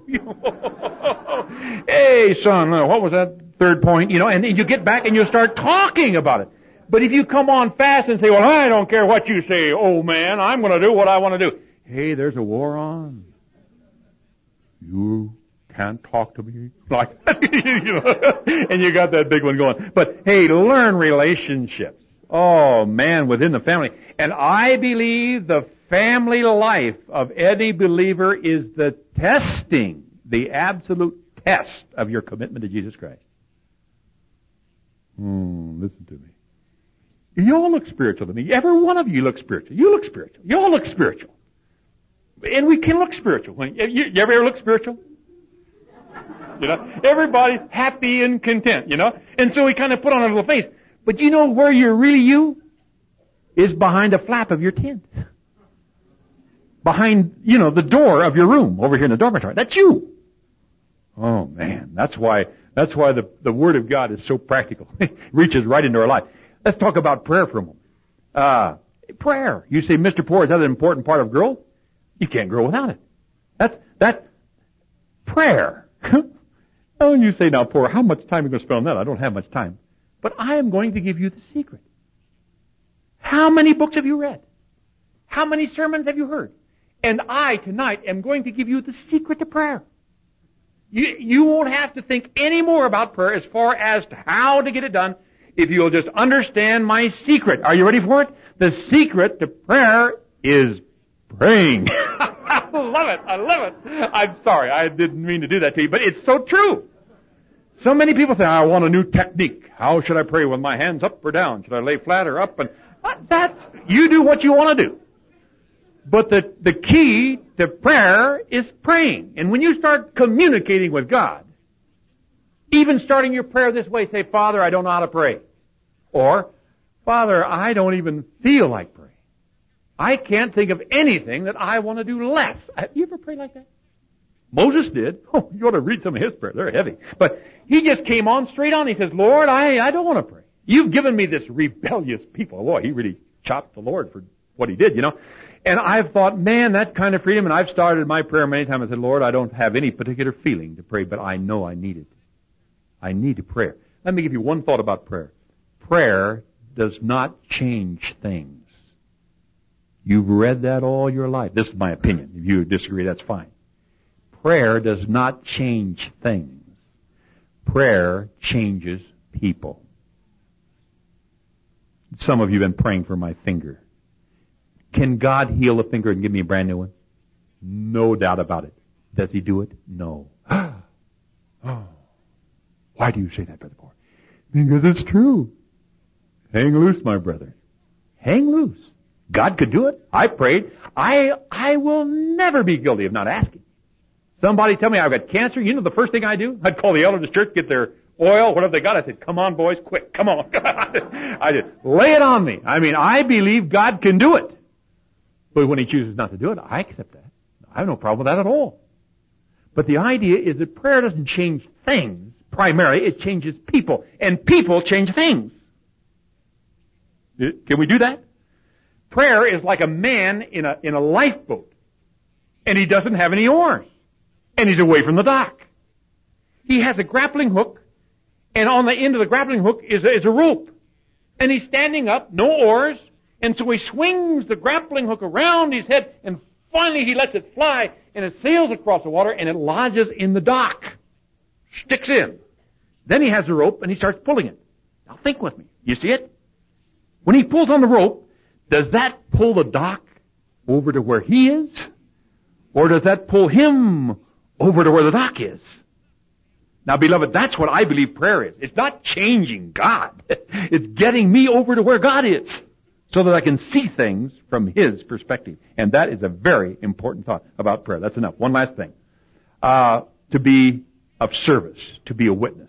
Hey, son, what was that third point? You know, and you get back and you start talking about it. But if you come on fast and say, well, I don't care what you say, old man, I'm going to do what I want to do. Hey, there's a war on. You can't talk to me like that. You know? And you got that big one going. But hey, learn relationships. Oh, man, within the family. And I believe the family life of any believer is the testing, the absolute test of your commitment to Jesus Christ. Hmm, listen to me. You all look spiritual to me. Every one of you look spiritual. You look spiritual. You all look spiritual. And we can look spiritual. You, you ever look spiritual? You know, everybody happy and content, you know. And so we kind of put on a little face. But you know where you're really you? Is behind a flap of your tent. Behind, you know, the door of your room over here in the dormitory. That's you. Oh man, that's why, that's why the, the Word of God is so practical. It reaches right into our life. Let's talk about prayer for a moment. Uh, prayer. You say, Mister Poor, is that an important part of growth? You can't grow without it. That's, that's prayer. Oh, and you say, now, Poor, how much time are you going to spend on that? I don't have much time. But I am going to give you the secret. How many books have you read? How many sermons have you heard? And I, tonight, am going to give you the secret to prayer. You, you won't have to think any more about prayer as far as to how to get it done if you'll just understand my secret. Are you ready for it? The secret to prayer is praying. I love it. I love it. I'm sorry. I didn't mean to do that to you, but it's so true. So many people say, I want a new technique. How should I pray? With my hands up or down? Should I lay flat or up? And that's, you do what you want to do. But the, the key to prayer is praying. And when you start communicating with God, even starting your prayer this way, say, Father, I don't know how to pray. Or, Father, I don't even feel like praying. I can't think of anything that I want to do less. Have you ever prayed like that? Moses did. Oh, you ought to read some of his prayers. They're heavy. But he just came on straight on. He says, Lord, I, I don't want to pray. You've given me this rebellious people. Boy, he really chopped the Lord for what he did, you know. And I've thought, man, that kind of freedom. And I've started my prayer many times and said, Lord, I don't have any particular feeling to pray, but I know I need it. I need to pray. Let me give you one thought about prayer. Prayer does not change things. You've read that all your life. This is my opinion. If you disagree, that's fine. Prayer does not change things. Prayer changes people. Some of you have been praying for my finger. Can God heal a finger and give me a brand new one? No doubt about it. Does He do it? No. Oh. Why do you say that, Brother Poor? Because it's true. Hang loose, my brother. Hang loose. God could do it. I prayed. I I will never be guilty of not asking. Somebody tell me I've got cancer. You know the first thing I do? I'd call the elders of the church, get their oil, whatever they got. I said, come on, boys, quick, come on. I did. Lay it on me. I mean, I believe God can do it. But when He chooses not to do it, I accept that. I have no problem with that at all. But the idea is that prayer doesn't change things. Primarily, it changes people. And people change things. Can we do that? Prayer is like a man in a, in a lifeboat. And he doesn't have any oars. And he's away from the dock. He has a grappling hook. And on the end of the grappling hook is a, is a rope. And he's standing up, no oars. And so he swings the grappling hook around his head. And finally he lets it fly. And it sails across the water. And it lodges in the dock. Sticks in. Then he has the rope and he starts pulling it. Now think with me. You see it? When he pulls on the rope, does that pull the dock over to where he is? Or does that pull him over to where the dock is? Now, beloved, that's what I believe prayer is. It's not changing God. It's getting me over to where God is so that I can see things from His perspective. And that is a very important thought about prayer. That's enough. One last thing. Uh, to be of service, to be a witness.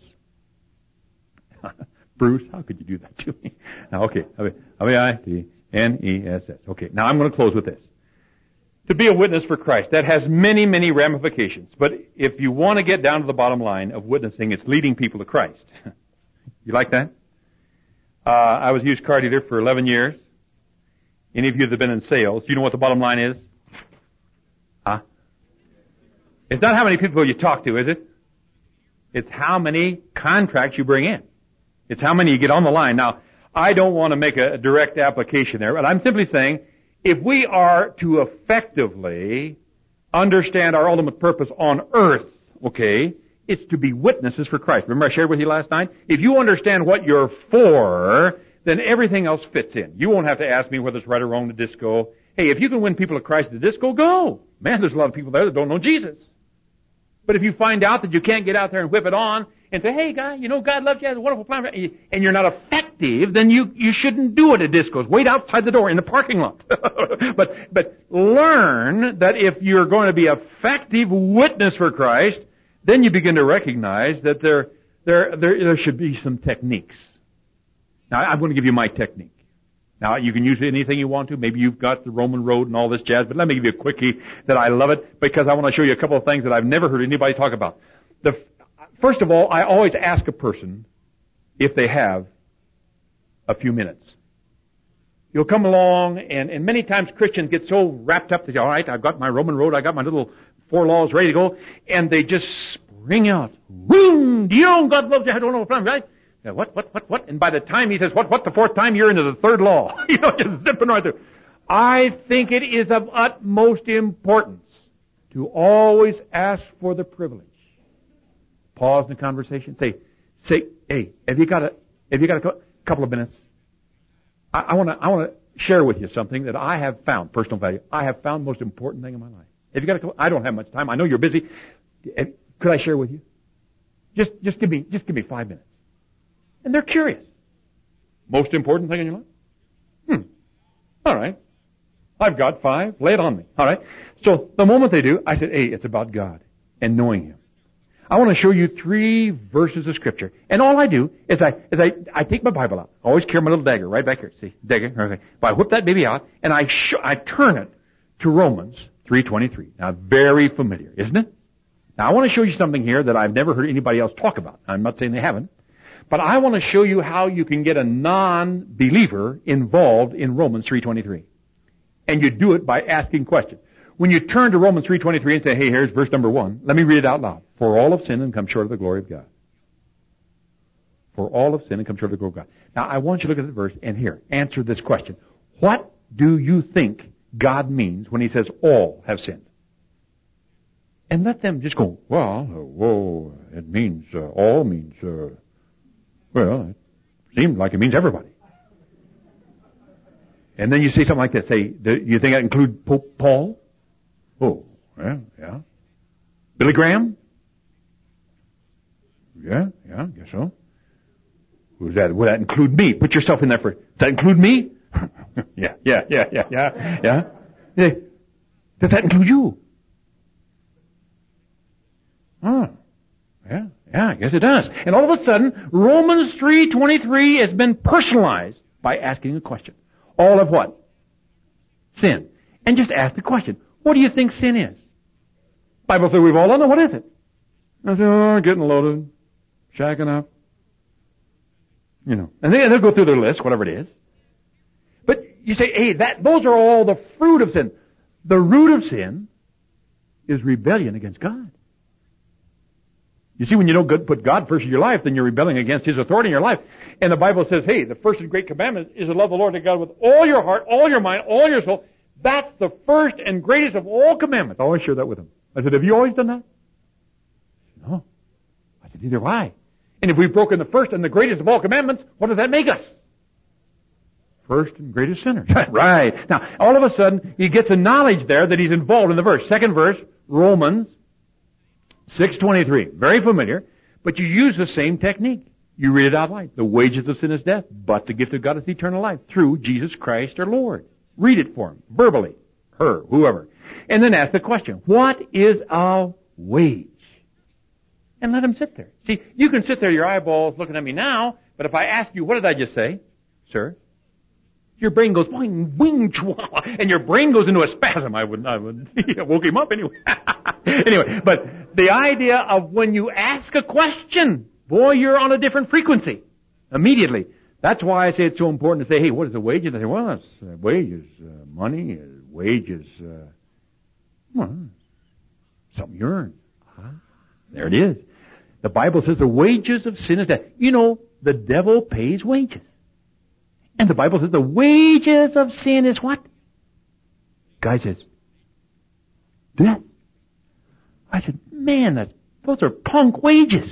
Bruce, how could you do that to me? Now, okay. I T N E S S. Okay. Now I'm going to close with this. To be a witness for Christ, that has many, many ramifications. But if you want to get down to the bottom line of witnessing, it's leading people to Christ. You like that? Uh, I was used car dealer for eleven years. Any of you that have been in sales, do you know what the bottom line is? Huh? It's not how many people you talk to, is it? It's how many contracts you bring in. It's how many you get on the line. Now, I don't want to make a direct application there, but I'm simply saying, if we are to effectively understand our ultimate purpose on earth, okay, it's to be witnesses for Christ. Remember I shared with you last night? If you understand what you're for, then everything else fits in. You won't have to ask me whether it's right or wrong to disco. Hey, if you can win people to Christ to disco, go. Man, there's a lot of people there that don't know Jesus. But if you find out that you can't get out there and whip it on and say, hey, guy, you know God loves you, has a wonderful plan, and you're not effective, then you, you shouldn't do it at discos. Wait outside the door in the parking lot. but, but learn that if you're going to be an effective witness for Christ, then you begin to recognize that there, there, there, there should be some techniques. Now, I'm going to give you my technique. Now, you can use anything you want to. Maybe you've got the Roman road and all this jazz, but let me give you a quickie that I love it because I want to show you a couple of things that I've never heard anybody talk about. The, first of all, I always ask a person if they have a few minutes. You'll come along, and, and many times Christians get so wrapped up, they say, all right, I've got my Roman road, I got my little four laws ready to go, and they just spring out. Boom! You know God loves you, I don't know if I'm right. What, what, what, what? And by the time he says, what, what, the fourth time, you're into the third law. You know, just zipping right through. I think it is of utmost importance to always ask for the privilege. Pause in the conversation. Say, say, hey, have you got a, have you got a couple of minutes? I, I want to, I want to share with you something that I have found, personal value. I have found the most important thing in my life. Have you got a couple? I don't have much time. I know you're busy. Could I share with you? Just, just give me, just give me five minutes. And they're curious. Most important thing in your life? Hmm. All right. I've got five. Lay it on me. All right. So the moment they do, I said, hey, it's about God and knowing Him. I want to show you three verses of Scripture. And all I do is I, is I, I take my Bible out. I always carry my little dagger right back here. See? Dagger. Okay. But I whip that baby out and I sh- I turn it to Romans three twenty-three. Now, very familiar, isn't it? Now, I want to show you something here that I've never heard anybody else talk about. I'm not saying they haven't. But I want to show you how you can get a non-believer involved in Romans three twenty-three. And you do it by asking questions. When you turn to Romans three twenty-three and say, hey, here's verse number one, let me read it out loud. For all have sinned and come short of the glory of God. For all have sinned and come short of the glory of God. Now, I want you to look at the verse and here, answer this question. What do you think God means when he says all have sinned. And let them just go, well, uh, whoa, it means, uh, all means, uh, well, it seems like it means everybody. And then you say something like that, say, do you think that include Pope Paul? Oh, yeah, yeah. Billy Graham? Yeah, yeah, I guess so. Who's that? Would that include me? Put yourself in there for, does that include me? yeah, yeah, yeah, yeah, yeah, yeah. Yeah. Does that include you? Oh, yeah, yeah, I guess it does. And all of a sudden, Romans three twenty-three has been personalized by asking a question. All of what? Sin. And just ask the question, what do you think sin is? Bible says we've all done it. What is it? I say, oh, getting loaded, shacking up. You know, and they, they'll go through their list, whatever it is. But you say, hey, that, those are all the fruit of sin. The root of sin is rebellion against God. You see, when you don't put God first in your life, then you're rebelling against His authority in your life. And the Bible says, hey, the first and great commandment is to love the Lord thy God with all your heart, all your mind, all your soul. That's the first and greatest of all commandments. I always share that with him. I said, have you always done that? No. I said, neither have I. And if we've broken the first and the greatest of all commandments, what does that make us? First and greatest sinners. Right. Now, all of a sudden, he gets a knowledge there that he's involved in the verse. Second verse, Romans six twenty-three. Very familiar, but you use the same technique. You read it out loud. The wages of sin is death, but the gift of God is eternal life through Jesus Christ our Lord. Read it for him, verbally, her, whoever. And then ask the question, what is our wage? And let him sit there. See, you can sit there, your eyeballs looking at me now, but if I ask you, what did I just say, sir? Your brain goes, boing, boing, chua, and your brain goes into a spasm. I would, I would, I woke him up anyway. Anyway, but the idea of when you ask a question, boy, you're on a different frequency immediately. That's why I say it's so important to say, hey, what is the wage? And I say, well, it's uh, wages, uh, money, uh, wages, uh, well, something you earn. Ah, there it is. The Bible says the wages of sin is death. You know, the devil pays wages. And the Bible says the wages of sin is what? Guy says, death. I said, man, that's, those are punk wages.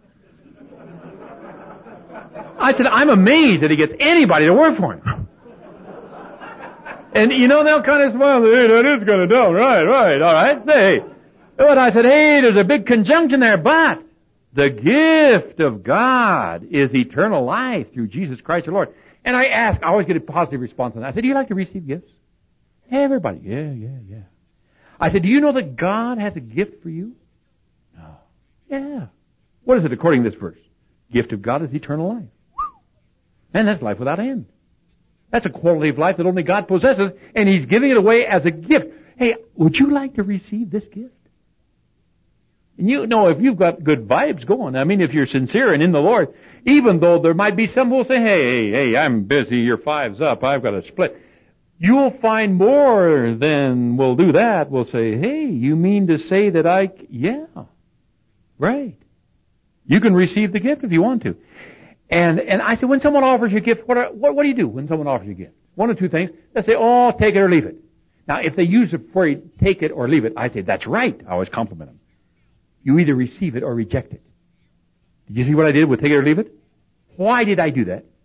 I said, I'm amazed that he gets anybody to work for him. And you know, they'll kind of smile, hey, that is kind of dumb, right, right, all right, hey. But I said, hey, there's a big conjunction there, but the gift of God is eternal life through Jesus Christ our Lord. And I ask, I always get a positive response on that. I said, do you like to receive gifts? Everybody, yeah, yeah, yeah. I said, do you know that God has a gift for you? No. Yeah. What is it according to this verse? Gift of God is eternal life. And that's life without end. That's a quality of life that only God possesses, and He's giving it away as a gift. Hey, would you like to receive this gift? And you know, if you've got good vibes going, I mean, if you're sincere and in the Lord, even though there might be some who will say, hey, hey, hey, I'm busy, your five's up, I've got to split. You'll find more than will do that. Will say, hey, you mean to say that I, yeah, right. You can receive the gift if you want to. And, and I said, when someone offers you a gift, what, are, what, what do you do when someone offers you a gift? One or two things. They say, oh, take it or leave it. Now, if they use the phrase, take it or leave it, I say, that's right. I always compliment them. You either receive it or reject it. Did you see what I did with take it or leave it? Why did I do that?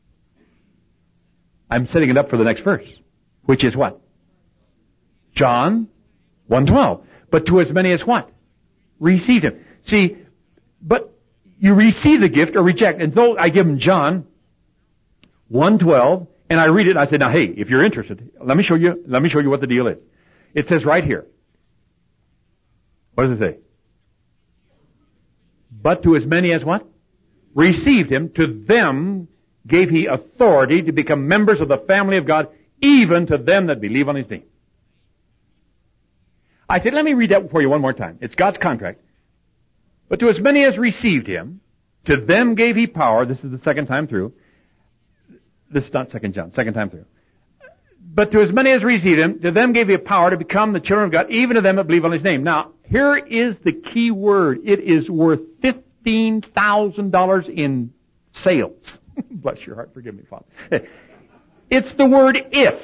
I'm setting it up for the next verse, which is what? John one twelve. But to as many as what? Received him. See, but you receive the gift or reject. And so I give them John one twelve, and I read it, and I said, now, hey, if you're interested, let me show you, let me show you what the deal is. It says right here. What does it say? But to as many as what? Received him, to them gave he authority to become members of the family of God, even to them that believe on his name. I said, let me read that for you one more time. It's God's contract. But to as many as received him, to them gave he power. This is the second time through. This is not Second John, second time through. But to as many as received him, to them gave he power to become the children of God, even to them that believe on his name. Now, here is the key word. It is worth fifteen thousand dollars in sales. Bless your heart. Forgive me, Father. It's the word if.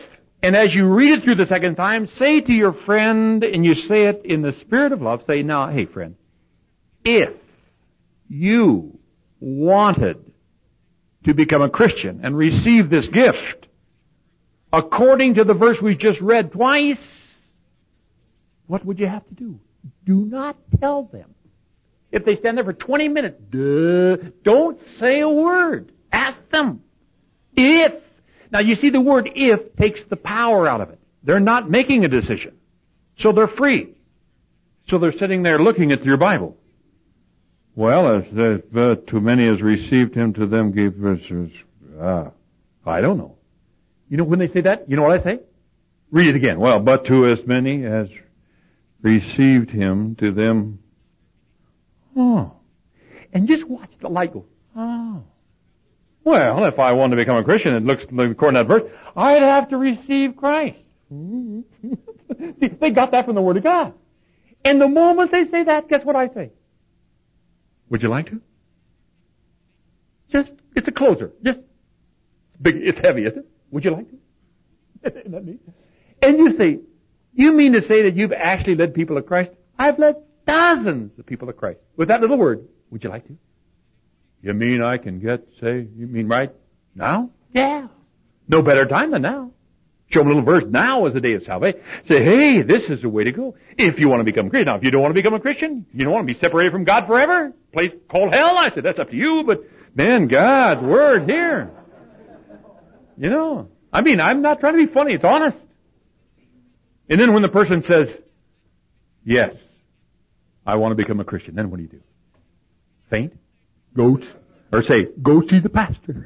And as you read it through the second time, say to your friend, and you say it in the spirit of love, say, now, hey friend, if you wanted to become a Christian and receive this gift, according to the verse we just read twice, what would you have to do? Do not tell them. If they stand there for twenty minutes, duh, don't say a word. Ask them. If. Now you see the word if takes the power out of it. They're not making a decision. So they're free. So they're sitting there looking at your Bible. Well, as the, but to many as received him, to them gave verses. Ah, I don't know. You know when they say that, you know what I say? Read it again. Well, but to as many as received him, to them. Oh. And just watch the light go. Oh. Well, if I wanted to become a Christian, it looks according to that verse, I'd have to receive Christ. See, they got that from the Word of God. And the moment they say that, guess what I say? Would you like to? Just, it's a closer. Just, it's big, it's heavy, isn't it? Would you like to? Isn't that neat? And you say, you mean to say that you've actually led people to Christ? I've led dozens of people to Christ. With that little word, would you like to? You mean I can get, say, you mean right now? Yeah. No better time than now. Show them a little verse. Now is the day of salvation. Say, hey, this is the way to go. If you want to become a Christian. Now, if you don't want to become a Christian, you don't want to be separated from God forever, place called hell, I said, that's up to you, but man, God's Word here. You know, I mean, I'm not trying to be funny. It's honest. And then when the person says, yes, I want to become a Christian, then what do you do? Faint? Go, or say, go see the pastor.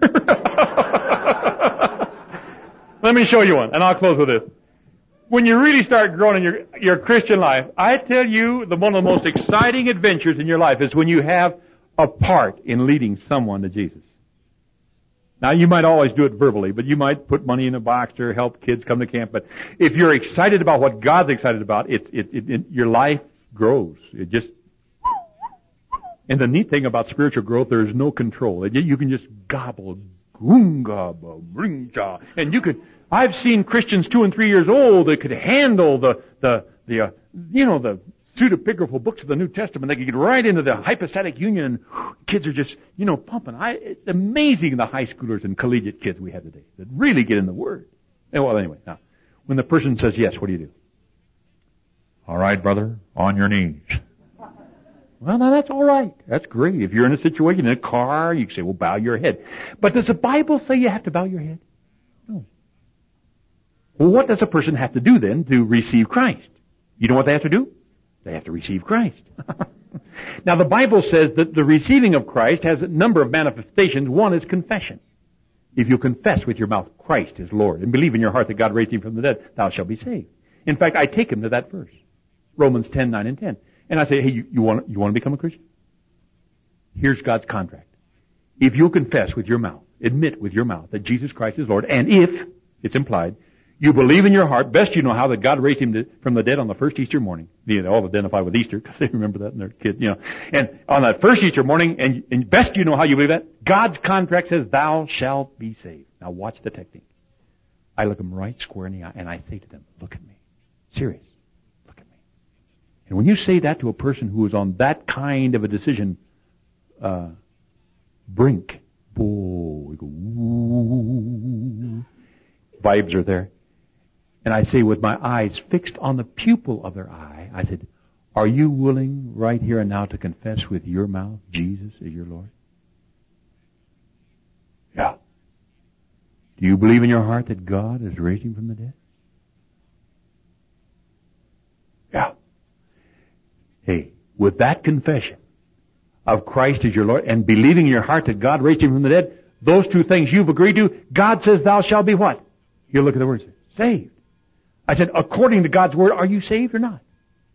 Let me show you one, and I'll close with this. When you really start growing in your, your Christian life, I tell you, the one of the most exciting adventures in your life is when you have a part in leading someone to Jesus. Now, you might always do it verbally, but you might put money in a box or help kids come to camp. But if you're excited about what God's excited about, it's, it, it, it, your life grows. It just, and the neat thing about spiritual growth, there is no control. You can just gobble, and you could, I've seen Christians two and three years old that could handle the, the, the, uh, you know, the pseudepigraphal books of the New Testament. They could get right into the hypostatic union, and kids are just, you know, pumping. I, it's amazing the high schoolers and collegiate kids we have today that really get in the Word. And well, anyway, now, when the person says yes, what do you do? All right, brother, on your knees. Well, now that's all right. That's great. If you're in a situation, in a car, you can say, well, bow your head. But does the Bible say you have to bow your head? No. Well, what does a person have to do then to receive Christ? You know what they have to do? They have to receive Christ. Now, the Bible says that the receiving of Christ has a number of manifestations. One is confession. If you confess with your mouth Christ is Lord and believe in your heart that God raised him from the dead, thou shalt be saved. In fact, I take him to that verse, Romans ten, nine, and ten. And I say, hey, you, you want you want to become a Christian? Here's God's contract. If you'll confess with your mouth, admit with your mouth that Jesus Christ is Lord, and if, it's implied, you believe in your heart, best you know how, that God raised him to, from the dead on the first Easter morning. They all identify with Easter because they remember that in their kid, you know. And on that first Easter morning, and, and best you know how you believe that, God's contract says, thou shalt be saved. Now watch the technique. I look them right square in the eye, and I say to them, look at me. Serious. And when you say that to a person who is on that kind of a decision uh, brink, oh, we go, ooh, vibes are there. And I say with my eyes fixed on the pupil of their eye, I said, are you willing right here and now to confess with your mouth Jesus is your Lord? Yeah. Do you believe in your heart that God has raised him from the dead? Yeah. Hey, with that confession of Christ as your Lord and believing in your heart that God raised him from the dead, those two things you've agreed to, God says thou shalt be what? You look at the words. Saved. I said, according to God's Word, are you saved or not?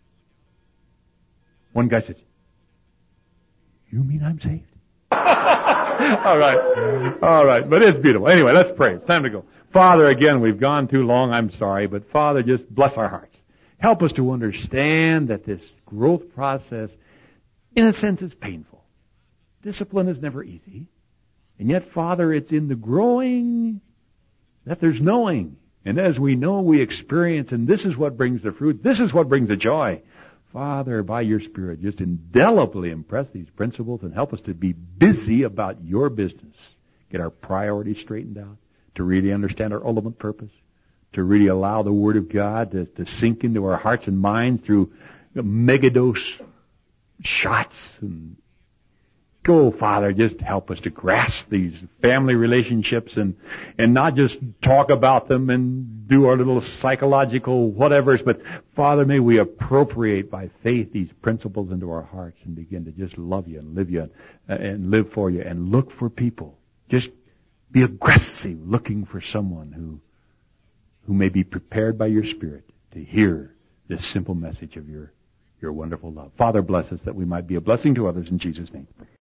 One guy says, you mean I'm saved? All right. All right. But it's beautiful. Anyway, let's pray. It's time to go. Father, again, we've gone too long. I'm sorry. But Father, just bless our hearts. Help us to understand that this growth process, in a sense, is painful. Discipline is never easy. And yet, Father, it's in the growing that there's knowing. And as we know, we experience, and this is what brings the fruit, this is what brings the joy. Father, by your Spirit, just indelibly impress these principles and help us to be busy about your business. Get our priorities straightened out, to really understand our ultimate purpose, to really allow the Word of God to, to sink into our hearts and minds through megadose shots. And go, Father, just help us to grasp these family relationships and, and not just talk about them and do our little psychological whatevers, but Father, may we appropriate by faith these principles into our hearts and begin to just love you and live you and, and live for you and look for people. Just be aggressive looking for someone who who may be prepared by your Spirit to hear this simple message of your, your wonderful love. Father, bless us that we might be a blessing to others in Jesus' name.